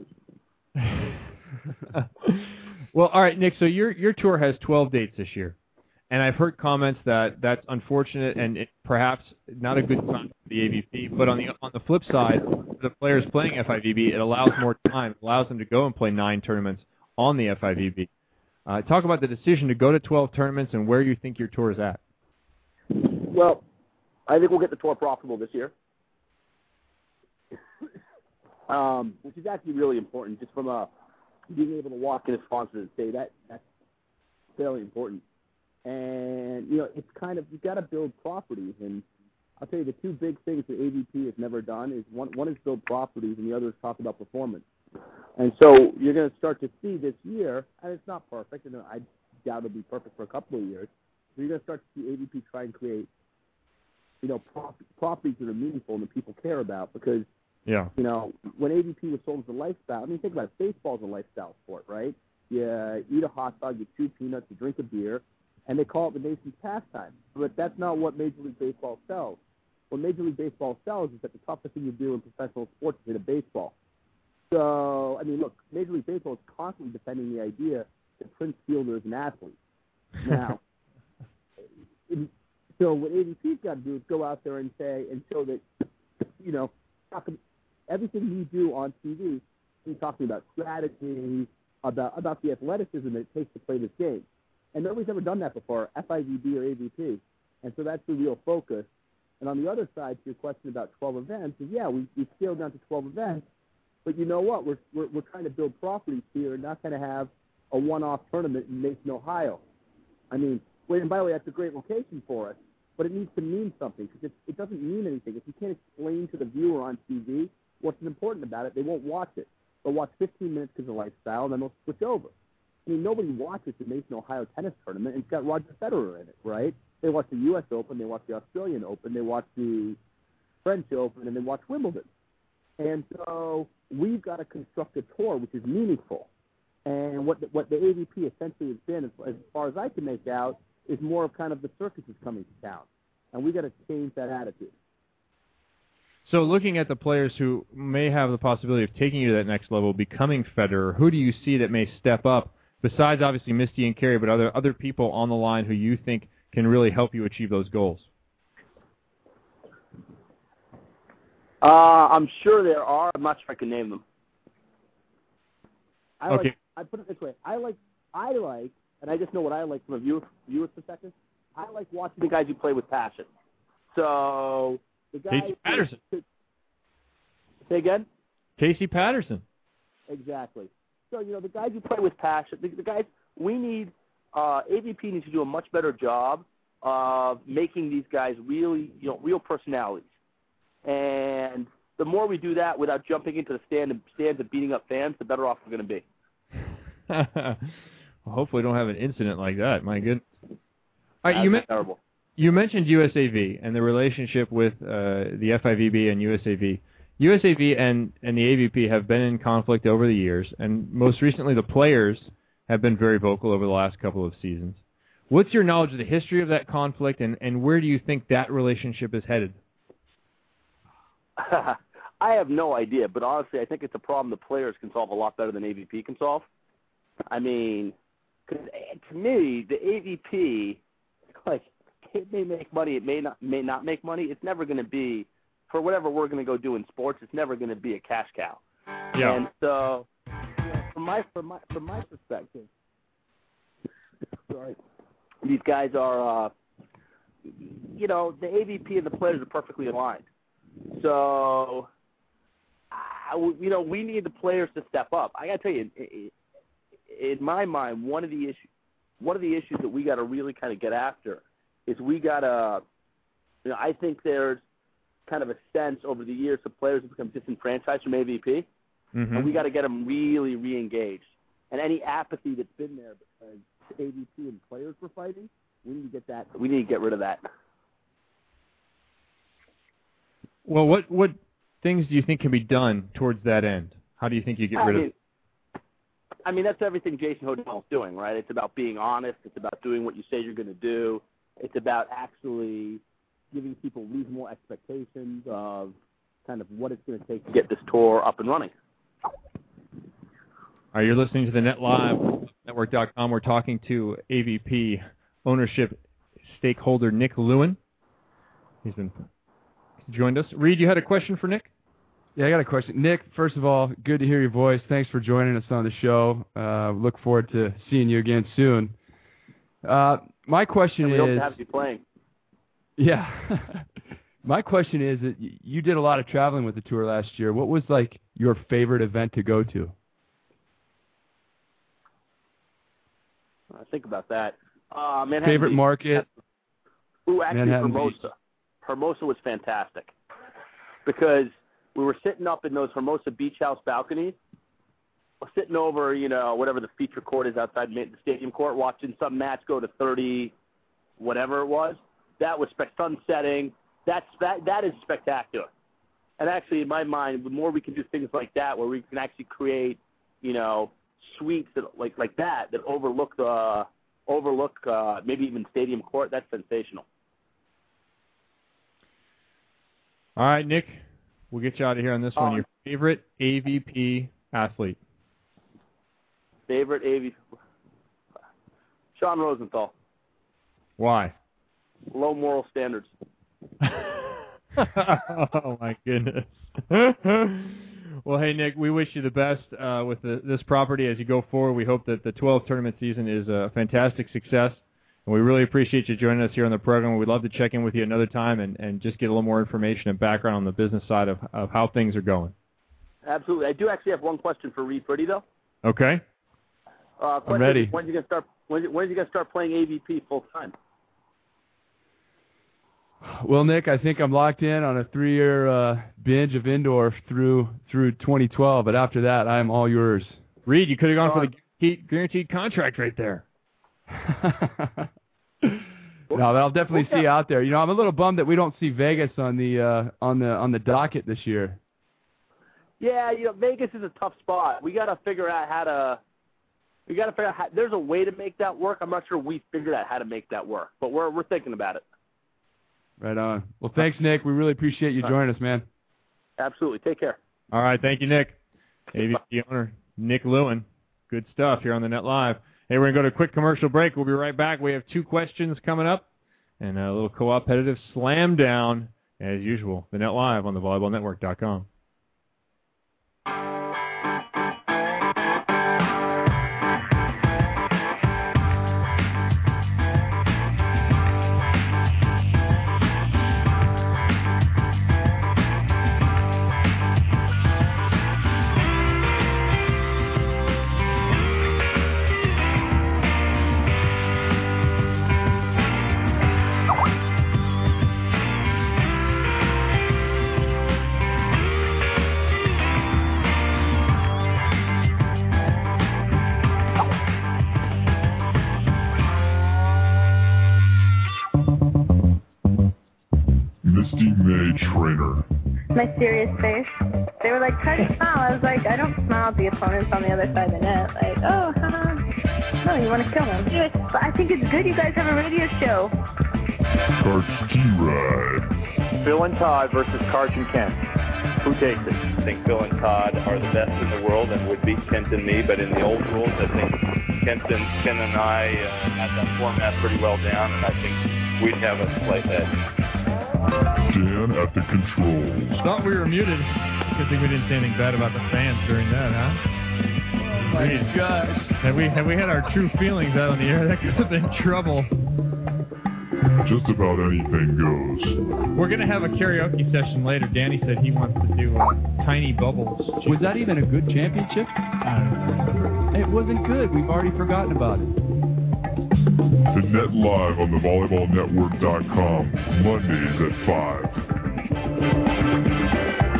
Well, all right, Nick, so your tour has 12 dates this year. And I've heard comments that that's unfortunate and perhaps not a good sign for the AVP. But on the flip side, for the players playing FIVB, it allows more time. It allows them to go and play 9 tournaments on the FIVB. Talk about the decision to go to 12 tournaments and where you think your tour is at. Well, I think we'll get the tour profitable this year, which is actually really important just from being able to walk in a sponsor and say that's fairly important. And, it's kind of, you've got to build properties. And I'll tell you, the two big things that AVP has never done is one is build properties, and the other is talk about performance. And so you're going to start to see this year, and it's not perfect, and I doubt it'll be perfect for a couple of years, but you're going to start to see AVP try and create, properties that are meaningful and that people care about, because, when AVP was sold as a lifestyle, I mean, think about it, baseball's a lifestyle sport, right? You eat a hot dog, you chew peanuts, you drink a beer, and they call it the nation's pastime. But that's not what Major League Baseball sells. What Major League Baseball sells is that the toughest thing you do in professional sports is hit a baseball. So, I mean, look, Major League Baseball is constantly defending the idea that Prince Fielder is an athlete. Now, so what AVP's got to do is go out there and say, and show that, everything you do on TV, you're talking about strategy, about the athleticism that it takes to play this game. And nobody's ever done that before, FIVB or AVP. And so that's the real focus. And on the other side, to your question about 12 events, is we scaled down to 12 events. But you know what? We're trying to build properties here and not going to have a one-off tournament in Macon, Ohio. I mean, and by the way, that's a great location for us, but it needs to mean something, because it doesn't mean anything. If you can't explain to the viewer on TV what's important about it, they won't watch it. They'll watch 15 minutes because of lifestyle, and then they'll switch over. I mean, nobody watches the Mason, Ohio tennis tournament, and it's got Roger Federer in it, right? They watch the U.S. Open, they watch the Australian Open, they watch the French Open, and they watch Wimbledon. And so we've got to construct a tour which is meaningful. And what the AVP essentially has been, as far as I can make out, is more of kind of the circuses coming to town. And we've got to change that attitude. So looking at the players who may have the possibility of taking you to that next level, becoming Federer, who do you see that may step up, besides obviously Misty and Carrie, but other people on the line who you think can really help you achieve those goals? I'm sure there are. I'm not sure I can name them. I put it this way. I like, and I just know what I like from a viewer's perspective. I like watching the guys who play with passion. So the guys. Casey Patterson. Say again? Casey Patterson. Exactly. So, the guys who play with passion, the guys, we need, AVP needs to do a much better job of making these guys really, real personalities. And the more we do that without jumping into the stands and beating up fans, the better off we're going to be. Well, hopefully we don't have an incident like that. My goodness. All right, terrible. You mentioned USAV and the relationship with the FIVB and USAV. USAV and the AVP have been in conflict over the years, and most recently the players have been very vocal over the last couple of seasons. What's your knowledge of the history of that conflict, and where do you think that relationship is headed? I have no idea, but honestly, I think it's a problem the players can solve a lot better than AVP can solve. I mean, cause to me, the AVP, it may make money, it may not make money. It's never going to be, for whatever we're going to go do in sports, it's never going to be a cash cow. Yeah. And so, from my perspective, sorry, these guys are, the AVP and the players are perfectly aligned. So, we need the players to step up. I got to tell you, in my mind, one of the issues that we got to really kind of get after is we got to, I think there's kind of a sense over the years the players have become disenfranchised from AVP, and we got to get them really re-engaged. And any apathy that's been there because AVP and players were fighting, we need to get that. We need to get rid of that. Well, what things do you think can be done towards that end? How do you think you get rid of it? I mean, that's everything Jason Hodell's doing, right? It's about being honest. It's about doing what you say you're going to do. It's about actually giving people reasonable expectations of kind of what it's going to take to get this tour up and running. All right, you're listening to the Net Live, network.com. We're talking to AVP ownership stakeholder Nick Lewin. He's joined us. Reed, you had a question for Nick? Yeah, I got a question. Nick, first of all, good to hear your voice. Thanks for joining us on the show. Look forward to seeing you again soon. My question is... We hope to have you playing. Yeah. My question is that you did a lot of traveling with the tour last year. What was, your favorite event to go to? Think about that. Favorite market? Ooh, actually, Manhattan Hermosa. Beach. Hermosa was fantastic because we were sitting up in those Hermosa Beach House balconies, sitting over, whatever the feature court is outside the stadium court, watching some match go to 30, whatever it was. That was sun setting. That is spectacular. And actually, in my mind, the more we can do things like that, where we can actually create, suites that, like that overlook maybe even stadium court, that's sensational. All right, Nick, we'll get you out of here on this one. Your favorite AVP athlete? Favorite AVP? Sean Rosenthal. Why? Low moral standards. Oh, my goodness. Well, hey, Nick, we wish you the best with this property as you go forward. We hope that the 12th tournament season is a fantastic success, and we really appreciate you joining us here on the program. We'd love to check in with you another time and just get a little more information and background on the business side of how things are going. Absolutely. I do actually have one question for Reed Pretty, though. Okay. I'm ready. When are you going to start playing AVP full time? Well, Nick, I think I'm locked in on a 3-year binge of indoor through 2012, but after that, I'm all yours. Reed, you could have gone for the guaranteed contract right there. No, but I'll definitely see you out there. I'm a little bummed that we don't see Vegas on the docket this year. Yeah, Vegas is a tough spot. We got to figure out how. There's a way to make that work. I'm not sure we figured out how to make that work, but we're thinking about it. Right on. Well, thanks, Nick. We really appreciate you joining us, man. Absolutely. Take care. All right. Thank you, Nick. AVP owner Nick Lewin. Good stuff here on the Net Live. Hey, we're going to go to a quick commercial break. We'll be right back. We have 2 questions coming up and a little co-opetitive slam down, as usual. The Net Live on the volleyballnetwork.com. My serious face. They were like, try to smile. I was like, I don't smile at the opponents on the other side of the net. Like, oh, haha. No, you want to kill them. But I think it's good you guys have a radio show. Carts T-Ride. Phil and Todd versus Carts and Kent. Who takes it? I think Phil and Todd are the best in the world and would beat Kent and me, but in the old rules, I think Ken and I had that format pretty well down, and I think we'd have a slight edge. Dan at the controls. Thought we were muted. Good thing we didn't say anything bad about the fans during that, huh? Oh my gosh. Had we had our true feelings out on the air, that could have been trouble. Just about anything goes. We're going to have a karaoke session later. Danny said he wants to do Tiny Bubbles. Was that even a good championship? I don't remember. It wasn't good. We've already forgotten about it. The Net Live on the volleyballnetwork.com, Mondays at 5.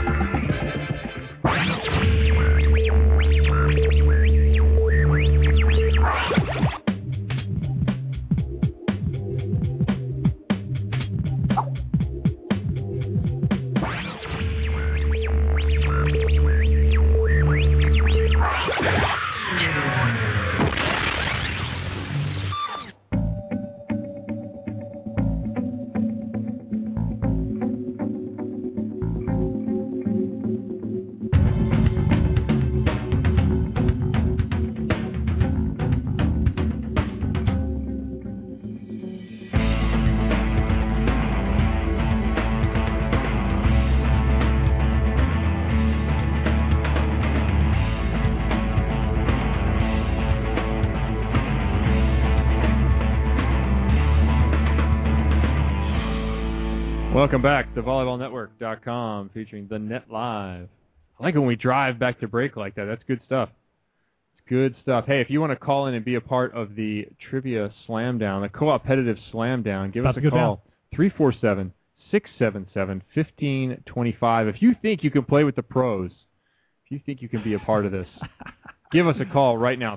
Welcome back to volleyballnetwork.com, featuring the Net Live. I like when we drive back to break like that. That's good stuff. It's good stuff. Hey, if you want to call in and be a part of the Trivia Slam Down, the co-opetitive Slam Down, give us a call. 347-677-1525. If you think you can play with the pros, if you think you can be a part of this, give us a call right now,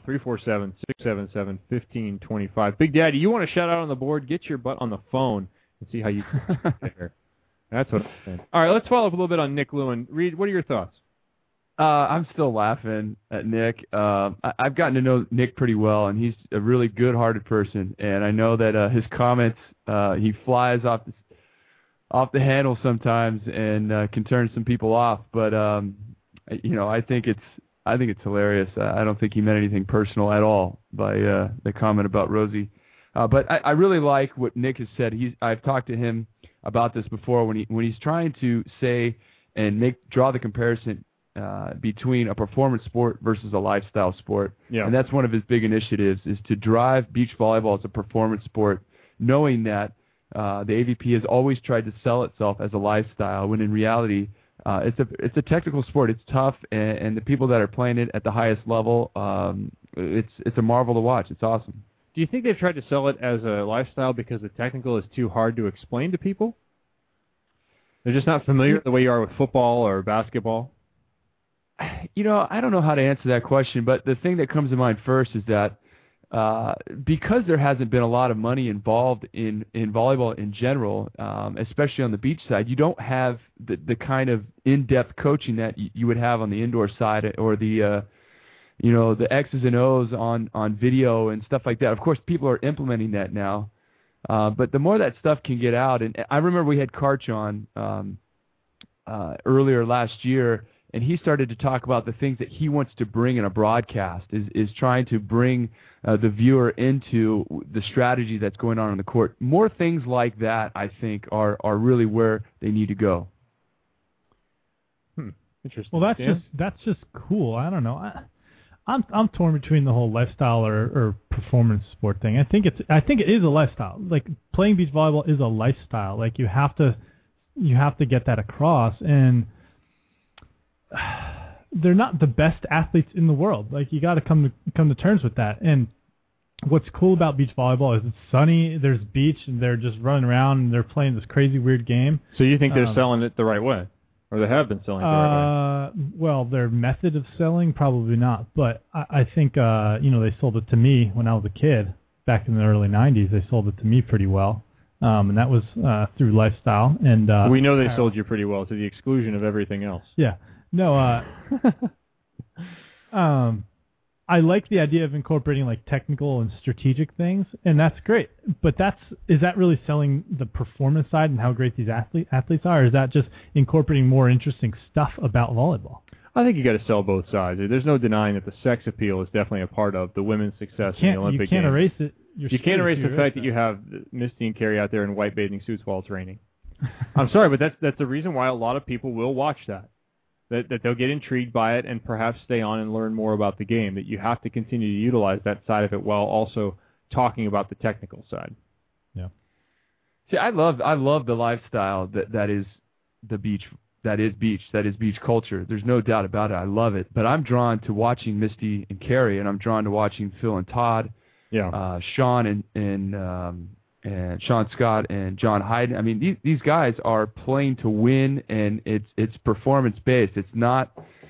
347-677-1525. Big Daddy, you want to shout out on the board? Get your butt on the phone and see how you can get there. That's what I'm saying. All right, let's follow up a little bit on Nick Lewin. Reed, what are your thoughts? I'm still laughing at Nick. I've gotten to know Nick pretty well, and he's a really good-hearted person. And I know that his comments, he flies off the handle sometimes and can turn some people off. But I think it's hilarious. I don't think he meant anything personal at all by the comment about Rosie. But I really like what Nick has said. I've talked to him about this before when he's trying to say and draw the comparison between a performance sport versus a lifestyle sport. Yeah. And that's one of his big initiatives, is to drive beach volleyball as a performance sport, knowing that the AVP has always tried to sell itself as a lifestyle, when in reality it's a technical sport. It's tough, and the people that are playing it at the highest level, it's a marvel to watch. It's awesome. Do you think they've tried to sell it as a lifestyle because the technical is too hard to explain to people? They're just not familiar the way you are with football or basketball? I don't know how to answer that question, but the thing that comes to mind first is that because there hasn't been a lot of money involved in volleyball in general, especially on the beach side, you don't have the kind of in-depth coaching that you would have on the indoor side, or the X's and O's on video and stuff like that. Of course, people are implementing that now, but the more that stuff can get out, and I remember we had Karch on earlier last year, and he started to talk about the things that he wants to bring in a broadcast, is trying to bring the viewer into the strategy that's going on the court. More things like that, I think, are really where they need to go. Interesting. Well, that's just cool. I don't know. I'm torn between the whole lifestyle or performance sport thing. I think it is a lifestyle. Like, playing beach volleyball is a lifestyle. Like, you have to get that across, and they're not the best athletes in the world. Like, you got to come to terms with that. And what's cool about beach volleyball is it's sunny, there's beach, and they're just running around and they're playing this crazy weird game. So you think they're selling it the right way? Or they have been selling it the right way? Well, their method of selling, probably not. But I think, they sold it to me when I was a kid back in the early 90s. They sold it to me pretty well. And that was through lifestyle. And we know they sold you pretty well, to the exclusion of everything else. Yeah. No, I like the idea of incorporating like technical and strategic things, and that's great. But is that really selling the performance side and how great these athletes are, or is that just incorporating more interesting stuff about volleyball? I think you got to sell both sides. There's no denying that the sex appeal is definitely a part of the women's success in the Olympic Games. You can't erase it. You can't erase the fact that you have Misty and Carrie out there in white bathing suits while it's raining. I'm sorry, but that's the reason why a lot of people will watch that. That they'll get intrigued by it and perhaps stay on and learn more about the game, that you have to continue to utilize that side of it while also talking about the technical side. Yeah. See, I love the lifestyle that is the beach, that is beach culture. There's no doubt about it. I love it. But I'm drawn to watching Misty and Carrie, and I'm drawn to watching Phil and Todd, Sean and Sean Scott and John Hyden. I mean, these guys are playing to win, and it's performance based. It's not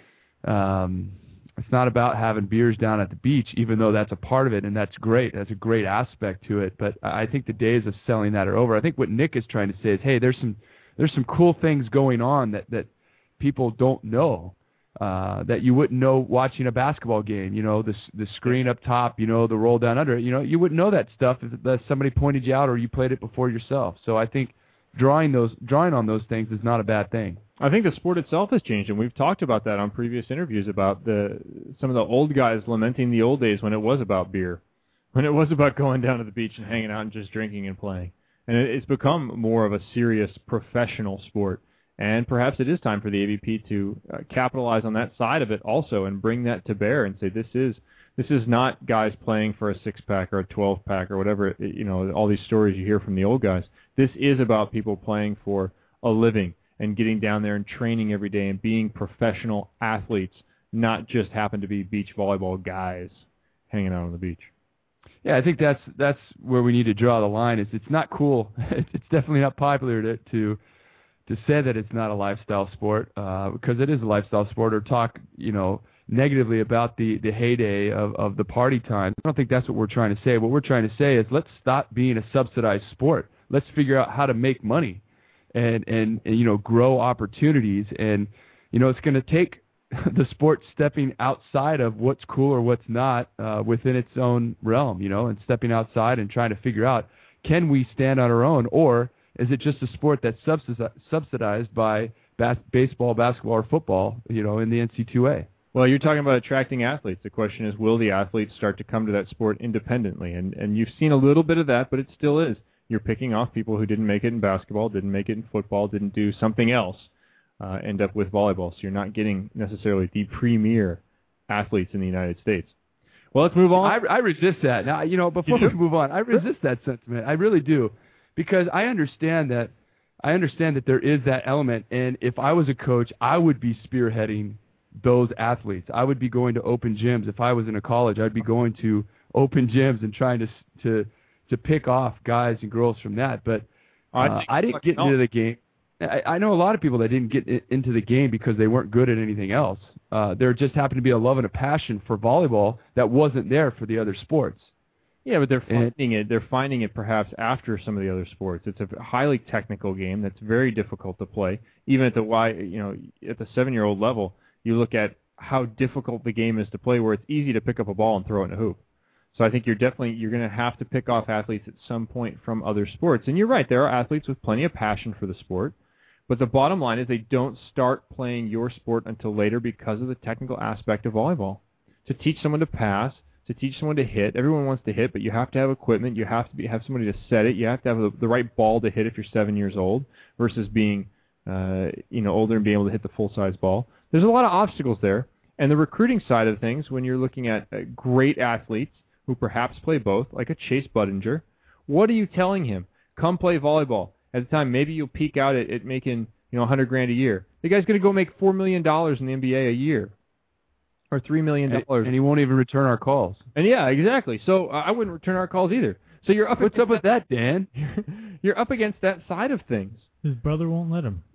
about having beers down at the beach, even though that's a part of it, and that's great. That's a great aspect to it. But I think the days of selling that are over. I think what Nick is trying to say is, hey, there's some cool things going on that people don't know. That you wouldn't know watching a basketball game, the screen up top, the roll down under it, you wouldn't know that stuff if somebody pointed you out or you played it before yourself. So I think drawing on those things is not a bad thing. I think the sport itself has changed, and we've talked about that on previous interviews about some of the old guys lamenting the old days when it was about beer, when it was about going down to the beach and hanging out and just drinking and playing. And it's become more of a serious professional sport. And perhaps it is time for the AVP to capitalize on that side of it also and bring that to bear and say this is not guys playing for a 6-pack or a 12-pack or whatever, all these stories you hear from the old guys. This is about people playing for a living and getting down there and training every day and being professional athletes, not just happen to be beach volleyball guys hanging out on the beach. Yeah, I think that's where we need to draw the line. It's not cool. It's definitely not popular to say that it's not a lifestyle sport, because it is a lifestyle sport, or talk, negatively about the heyday of the party times. I don't think that's what we're trying to say. What we're trying to say is, let's stop being a subsidized sport. Let's figure out how to make money and grow opportunities. And, it's going to take the sport stepping outside of what's cool or what's not within its own realm, and stepping outside and trying to figure out, can we stand on our own, or is it just a sport that's subsidized by baseball, basketball, or football, in the NC2A? Well, you're talking about attracting athletes. The question is, will the athletes start to come to that sport independently? And you've seen a little bit of that, but it still is. You're picking off people who didn't make it in basketball, didn't make it in football, didn't do something else, end up with volleyball. So you're not getting necessarily the premier athletes in the United States. Well, let's move on. I resist that. Now, before we move on, I resist that sentiment. I really do, because I understand that there is that element, and if I was a coach, I would be spearheading those athletes. I would be going to open gyms. If I was in a college, I'd be going to open gyms and trying to pick off guys and girls from that. But I didn't get into the game. I know a lot of people that didn't get into the game because they weren't good at anything else. There just happened to be a love and a passion for volleyball that wasn't there for the other sports. Yeah, but they're finding it. They're finding it perhaps after some of the other sports. It's a highly technical game that's very difficult to play. Even at the at the 7-year-old level, you look at how difficult the game is to play, where it's easy to pick up a ball and throw it in a hoop. So I think you're going to have to pick off athletes at some point from other sports. And you're right, there are athletes with plenty of passion for the sport, but the bottom line is they don't start playing your sport until later because of the technical aspect of volleyball. To teach someone to pass, to teach someone to hit, everyone wants to hit, but you have to have equipment, you have to have somebody to set it, you have to have the right ball to hit if you're 7 years old versus being older and being able to hit the full-size ball. There's a lot of obstacles there. And the recruiting side of things, when you're looking at great athletes who perhaps play both, like a Chase Budinger, what are you telling him? Come play volleyball. At the time, maybe you'll peak out at making $100,000 a year. The guy's going to go make $4 million in the NBA a year, or $3 million, and he won't even return our calls. And yeah, exactly. So I wouldn't return our calls either. So you're up. What's up with that, Dan? You're up against that side of things. His brother won't let him.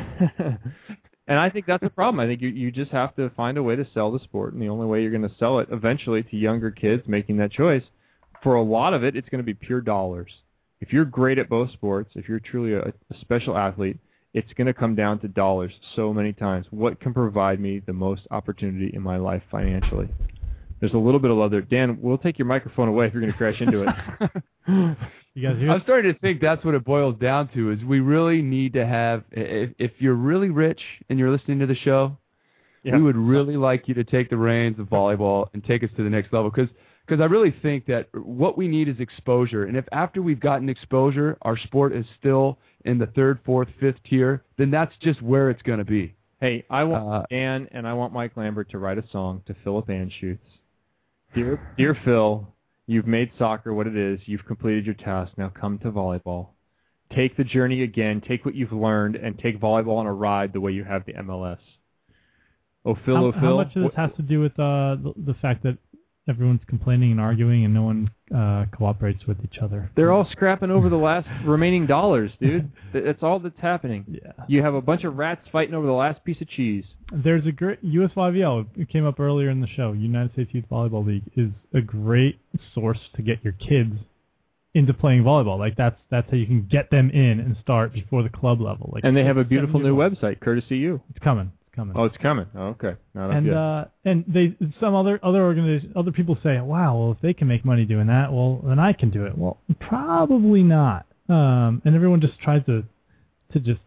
And I think that's a problem. I think you just have to find a way to sell the sport, and the only way you're going to sell it eventually to younger kids making that choice, for a lot of it, it's going to be pure dollars. If you're great at both sports, if you're truly a special athlete, it's going to come down to dollars so many times. What can provide me the most opportunity in my life financially? There's a little bit of love there. Dan, we'll take your microphone away if you're going to crash into it. You guys hear? I'm starting to think that's what it boils down to, is we really need to have, if you're really rich and you're listening to the show, we would really like you to take the reins of volleyball and take us to the next level, because I really think that what we need is exposure. And if after we've gotten exposure, our sport is still in the 3rd, 4th, 5th tier, then that's just where it's going to be. Hey, I want Dan and I want Mike Lambert to write a song to Philip Anschutz. Dear Phil, you've made soccer what it is. You've completed your task. Now come to volleyball. Take the journey again. Take what you've learned and take volleyball on a ride the way you have the MLS. Phil. How much of this has to do with the fact that everyone's complaining and arguing and no one cooperates with each other? They're all scrapping over the last remaining dollars, dude. That's all that's happening. Yeah. You have a bunch of rats fighting over the last piece of cheese. There's a great USYVL. It came up earlier in the show. United States Youth Volleyball League is a great source to get your kids into playing volleyball. Like that's how you can get them in and start before the club level. Like, and they have a beautiful new website, courtesy you. It's coming. Oh, it's coming. Oh, okay. Not up yet. And some other organizations, other people say, wow, well, if they can make money doing that, well, then I can do it. Well, probably not. And everyone just tries to just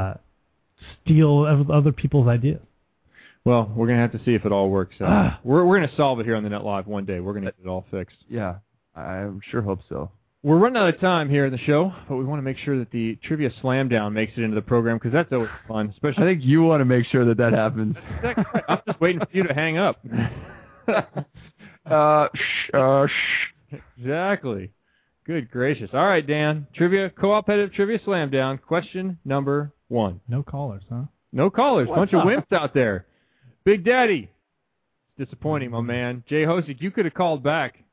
steal other people's ideas. Well, we're going to have to see if it all works out. We're going to solve it here on the Net Live one day. We're going to get it all fixed. Yeah, I sure hope so. We're running out of time here in the show, but we want to make sure that the Trivia Slam Down makes it into the program, because that's always fun. Especially, I think you want to make sure that happens. Exactly right. I'm just waiting for you to hang up. Exactly. Good gracious. All right, Dan. Cooperative Trivia Slam Down. Question number 1. No callers, huh? No callers. Bunch of wimps out there. Big Daddy. Disappointing, my man. Jay Hosick, you could have called back.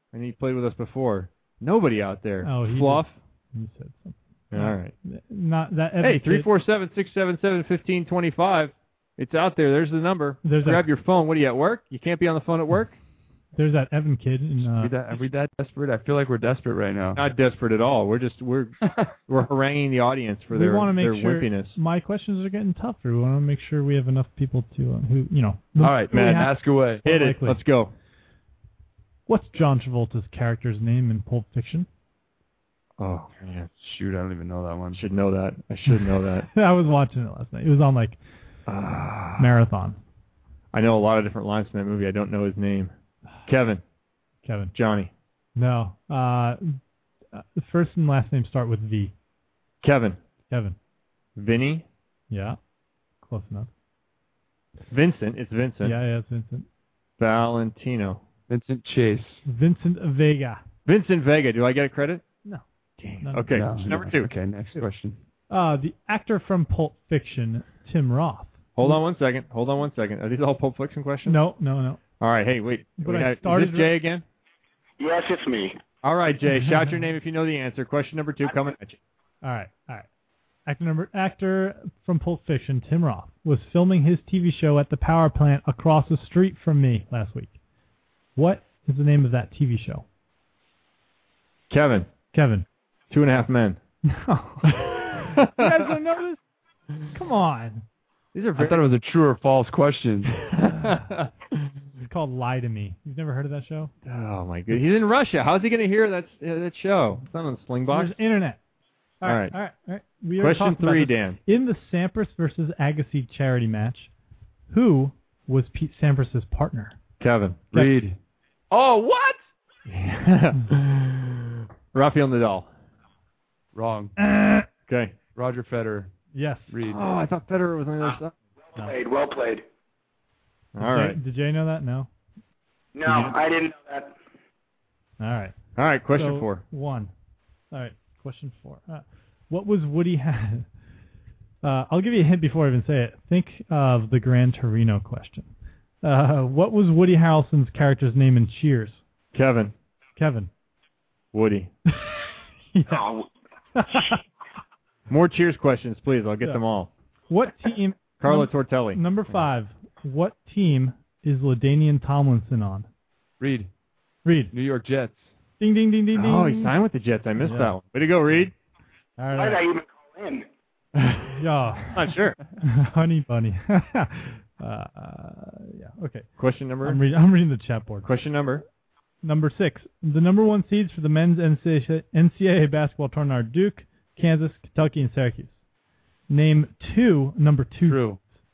and he played with us before. Nobody out there. Oh, Fluff. He said something. All right. Not that. Hey, 347-677-1525. It's out there. There's the number. Grab your phone. What are you at work? You can't be on the phone at work? There's that Evan kid. Are we that desperate? I feel like we're desperate right now. Not desperate at all. We're haranguing the audience for their wimpiness. My questions are getting tougher. We want to make sure we have enough people to All right, man, ask away. Hit it. Let's go. What's John Travolta's character's name in Pulp Fiction? Oh, man. Shoot, I don't even know that one. I should know that. I was watching it last night. It was on, Marathon. I know a lot of different lines from that movie. I don't know his name. Kevin. Johnny. No. The first and last name start with V. Kevin. Vinny? Yeah. Close enough. Vincent. It's Vincent. Yeah, it's Vincent. Valentino. Vincent Chase. Vincent Vega. Vincent Vega. Do I get a credit? No. Dang. Okay. No. Number 2. Okay, next question. The actor from Pulp Fiction, Tim Roth. Hold on one second. Are these all Pulp Fiction questions? No. All right. Hey, wait. Is this Jay again? Yes, it's me. All right, Jay. Shout your name if you know the answer. Question number 2 coming at you. All right. Actor from Pulp Fiction, Tim Roth, was filming his TV show at the power plant across the street from me last week. What is the name of that TV show? Kevin. 2.5 Men. No. You guys don't know this? Come on. I thought it was a true or false question. It's called Lie to Me. You've never heard of that show? Oh, my goodness. He's in Russia. How's he going to hear that show? It's not on Slingbox. There's internet. All right. Question 3, Dan. In the Sampras versus Agassi charity match, who was Pete Sampras' partner? Kevin. Reed. Oh, what? Rafael Nadal. Wrong. Okay. Roger Federer. Yes. Reed. Oh, I thought Federer was on the other side. Well played. All right. Did Jay know that? No? No, I didn't know that. All right, question 4. 1. All right, question 4. What was Woody... I'll give you a hint before I even say it. Think of the Gran Torino question. What was Woody Harrelson's character's name in Cheers? Kevin. Woody. Oh. More Cheers questions, please. I'll get them all. What team... Carlo Tortelli. Number 5. What team is LaDainian Tomlinson on? Reed. New York Jets. Ding, ding, ding, ding, ding. Oh, he signed with the Jets. I missed that one. Way to go, Reed. All right. Why did I even call in? Yeah. Not sure. Honey bunny. Okay. Question number? I'm reading the chat board. Question number? Number 6. The number 1 seeds for the men's NCAA basketball tournament are Duke, Kansas, Kentucky, and Syracuse. Name 2 number 2. True.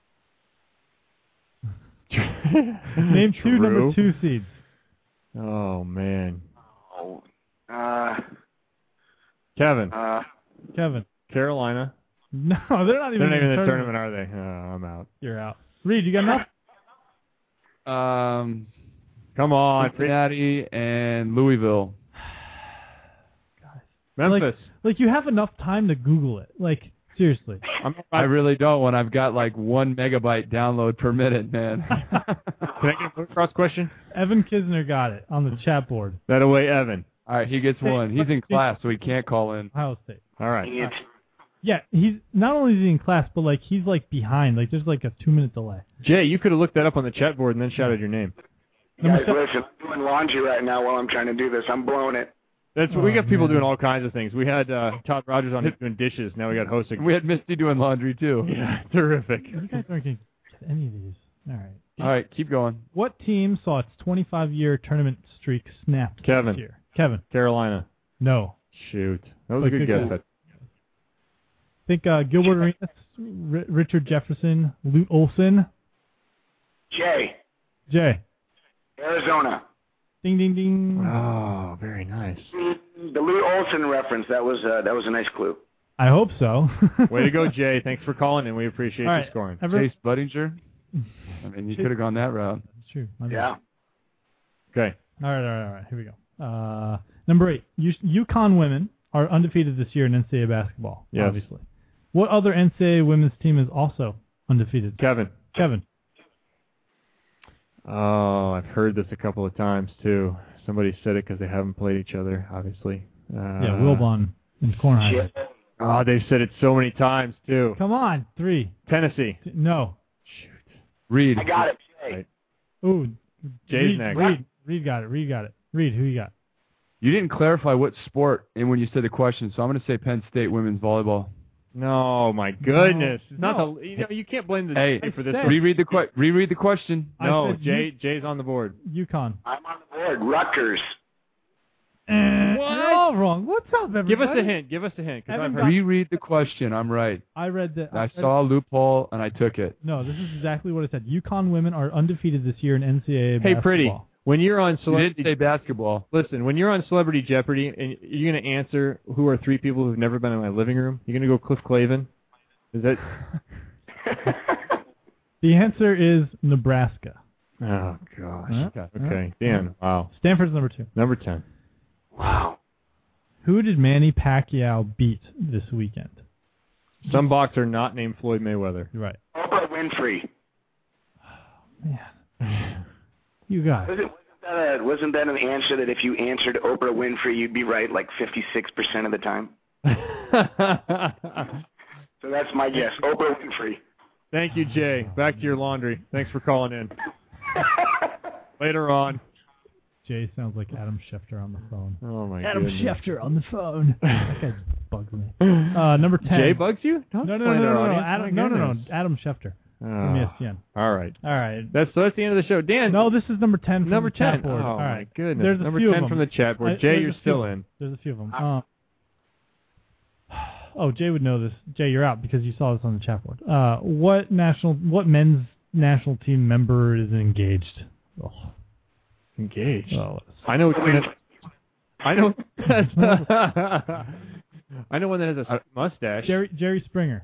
Name 2 number 2 seeds. Oh, man. Oh. Kevin. Carolina. No, they're not even in the tournament, are they? Oh, I'm out. You're out. Reed, you got enough? Come on. Cincinnati and Louisville. Memphis. Like you have enough time to Google it. Like, seriously. I really don't when I've got 1 megabyte download per minute, man. Can I get a cross question? Evan Kisner got it on the chat board. That away, Evan. All right, he gets one. He's in class, so he can't call in. Ohio State. All right. Yeah, he's not only is he in class, but he's behind. There's a 2-minute delay. Jay, you could have looked that up on the chat board and then shouted your name. Guys, listen, I'm doing laundry right now while I'm trying to do this. I'm blowing it. We got people doing all kinds of things. We had Todd Rogers on doing dishes. Now we got Hosek. We had Misty doing laundry, too. Yeah, terrific. You guys aren't going to get any of these. All right. All right, keep going. What team saw its 25-year tournament streak snapped this year? Kevin. Carolina. No. Shoot. That was a good guess. Think Gilbert Arenas, Richard Jefferson, Lute Olson. Jay. Arizona. Ding, ding, ding. Oh, very nice. The Lute Olson reference, that was a nice clue. I hope so. Way to go, Jay. Thanks for calling in. We appreciate you scoring. Chase Budinger? I mean, you could have gone that route. That's true. Yeah. Okay. All right. Here we go. Number 8. UConn women are undefeated this year in NCAA basketball, obviously. What other NCAA women's team is also undefeated? Kevin. Oh, I've heard this a couple of times, too. somebody said it because they haven't played each other, obviously. Yeah, Wilbon and Kornheiser. Oh, they've said it so many times, too. Come on, 3. Tennessee. No. Reed. I got it, Jay. Right. Ooh. Jay's next. Reed got it. Reed, who you got? You didn't clarify what sport and when you said the question, so I'm going to say Penn State women's volleyball. No, my goodness. It's not No. the, you can't blame the Hey, Jay for this. reread the question. No, said Jay's on the board. UConn. I'm on the board. Rutgers. You're all wrong. What's up, everybody? Give us a hint. 'Cause I've heard. Reread the question. I'm right. I read that. I saw a loophole and I took it. No, this is exactly what it said. UConn women are undefeated this year in NCAA Hey, basketball. Pretty. When you're on You Celebrity, didn't say basketball. listen. When you're on Celebrity Jeopardy and you're going to answer who are 3 people who've never been in my living room, you're going to go Cliff Clavin. Is that? The answer is Nebraska. Oh gosh. Huh? Okay, Dan. Wow. Stanford's number 2. Number 10. Wow. Who did Manny Pacquiao beat this weekend? Some boxer not named Floyd Mayweather. You're right. Oprah Winfrey. Man. You guys. Wasn't that an answer that if you answered Oprah Winfrey, you'd be right like 56% of the time? So that's my guess. Oprah Winfrey. Thank you, Jay. Back to your laundry. Thanks for calling in. Later on. Jay sounds like Adam Schefter on the phone. Oh, my Adam goodness. Schefter on the phone. That guy bugs me. Number 10. Jay bugs you? No. Adam Schefter from ESPN. All right. That's the end of the show. Dan. No, this is number 10 from number the chat 10. board. Oh, All right. my goodness. There's a number few 10 of from them. the chat board. Jay, you're still in. There's a few of them. Jay would know this. Jay, you're out because you saw this on the chat board. What men's national team member is engaged? Oh. Engaged? Oh, I know. I know. I know one that has a mustache. Jerry Springer.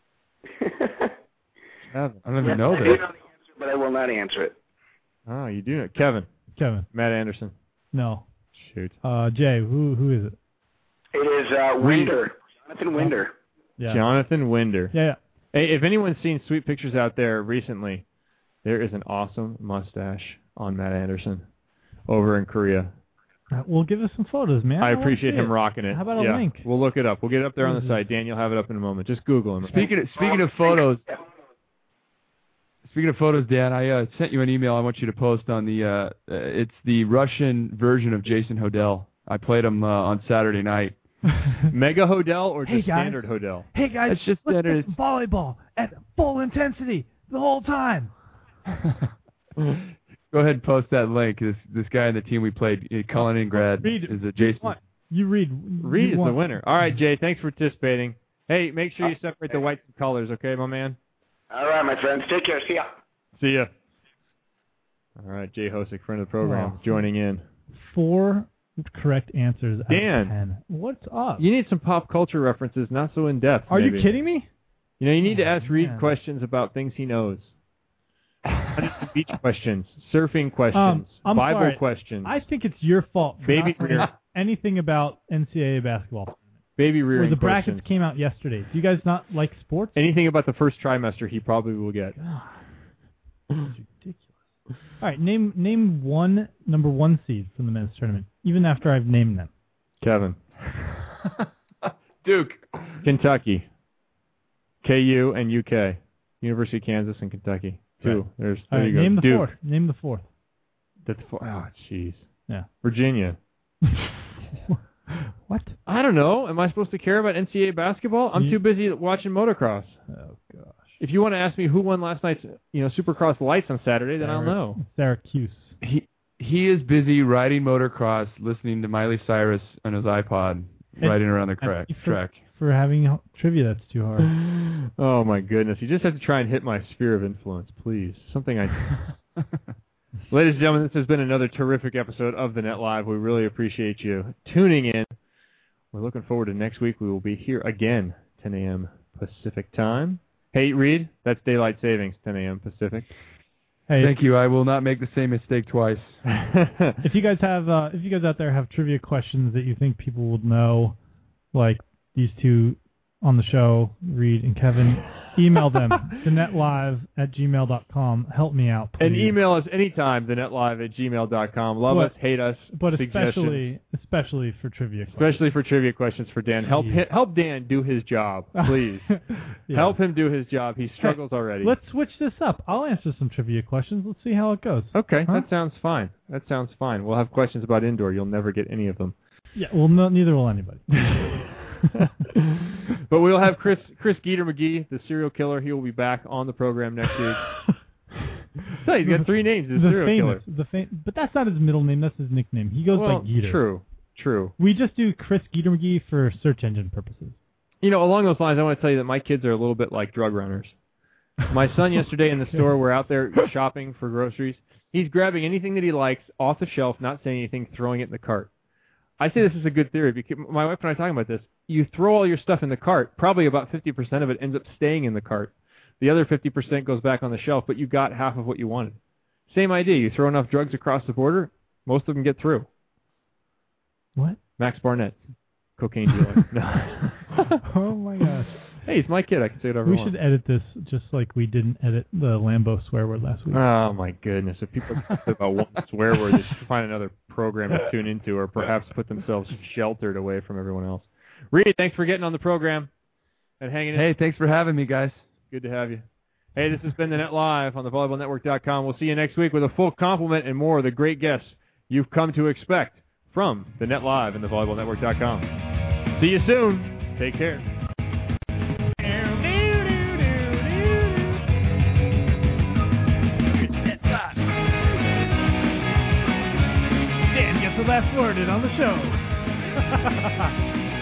I don't even know I do know the answer, but I will not answer it. Oh, you do know. Kevin. Matt Anderson. No. Shoot. Jay, who is it? It is Winder. Jonathan Winder. Yeah. Jonathan Winder. Yeah. Hey, if anyone's seen sweet pictures out there recently, there is an awesome mustache on Matt Anderson over in Korea. Well, give us some photos, man. I appreciate him rocking it. How about a link? We'll look it up. We'll get it up there on the site. Dan, you'll have it up in a moment. Just Google him. Speaking of photos, Dan, I sent you an email. I want you to post on the. It's the Russian version of Jason Hodel. I played him on Saturday night. Mega Hodel or just Hey, guys. standard Hodel? Hey guys, It's just let's standard. play volleyball at full intensity the whole time. Go ahead and post that link. This guy on the team we played, Kaliningrad, is a Jason. You read. Reed is the winner. All right, Jay, thanks for participating. Hey, make sure you separate the whites and colors, okay, my man? All right, my friends. Take care. See ya. See ya. All right, Jay Hosick, friend of the program, joining in. 4 correct answers out Dan. of 10. What's up? You need some pop culture references, not so in-depth. Are maybe. you kidding me? You know, you need to ask Reed questions about things he knows. Beach questions, surfing questions, I'm Bible sorry. questions. I think it's your fault for Baby not knowing rear. anything about NCAA basketball. Baby rearing Where the brackets questions. came out yesterday. Do you guys not like sports? Anything about the first trimester, he probably will get. Ridiculous. All right, name one number 1 seed from the men's tournament, even after I've named them. Kevin. Duke. Kentucky. KU and UK. University of Kansas and Kentucky. 2. Right. There you go. Name the Duke. 4th. Name the 4th. That's oh, jeez. Yeah. Virginia. What? I don't know. Am I supposed to care about NCAA basketball? I'm too busy watching motocross. Oh gosh. If you want to ask me who won last night's, Supercross lights on Saturday, then I'll know. Syracuse. He is busy riding motocross, listening to Miley Cyrus on his iPod, riding around the track. For having trivia that's too hard. Oh my goodness! You just have to try and hit my sphere of influence, please. Something I. Ladies and gentlemen, this has been another terrific episode of the Net Live. We really appreciate you tuning in. We're looking forward to next week. We will be here again, 10 a.m. Pacific time. Hey, Reed, that's daylight savings, 10 a.m. Pacific. Hey, thank you. I will not make the same mistake twice. If you guys out there have trivia questions that you think people would know, like these two on the show, Reed and Kevin, email them, thenetlive@gmail.com. Help me out, please. And email us anytime, thenetlive@gmail.com. Love us, hate us, but suggestions. especially for trivia questions. Especially for trivia questions for Dan. Help Dan do his job, please. Help him do his job. He struggles already. Let's switch this up. I'll answer some trivia questions. Let's see how it goes. Okay, that sounds fine. We'll have questions about indoor. You'll never get any of them. Yeah, well, no, neither will anybody. But we'll have Chris Geeter McGee, the serial killer. He will be back on the program next week. So he's got 3 names. He's a serial killer. But that's not his middle name. That's his nickname. He goes by Geeter. True. We just do Chris Geeter McGee for search engine purposes. You know, along those lines, I want to tell you that my kids are a little bit like drug runners. My son yesterday in the store, we're out there shopping for groceries. He's grabbing anything that he likes off the shelf, not saying anything, throwing it in the cart. I say this is a good theory because my wife and I are talking about this. You throw all your stuff in the cart, probably about 50% of it ends up staying in the cart. The other 50% goes back on the shelf, but you got half of what you wanted. Same idea. You throw enough drugs across the border, most of them get through. What? Max Barnett, cocaine dealer. No. Oh, my gosh. Hey, it's my kid. I can say whatever I want. We should edit this just like we didn't edit the Lambo swear word last week. Oh, my goodness. If people say about one swear word, they should find another program to tune into or perhaps put themselves sheltered away from everyone else. Reed, thanks for getting on the program and hanging in. Hey, thanks for having me, guys. Good to have you. Hey, this has been the Net Live on the VolleyballNetwork.com. We'll see you next week with a full complement and more of the great guests you've come to expect from the Net Live and the VolleyballNetwork.com. See you soon. Take care. Dan gets the last word in on the show.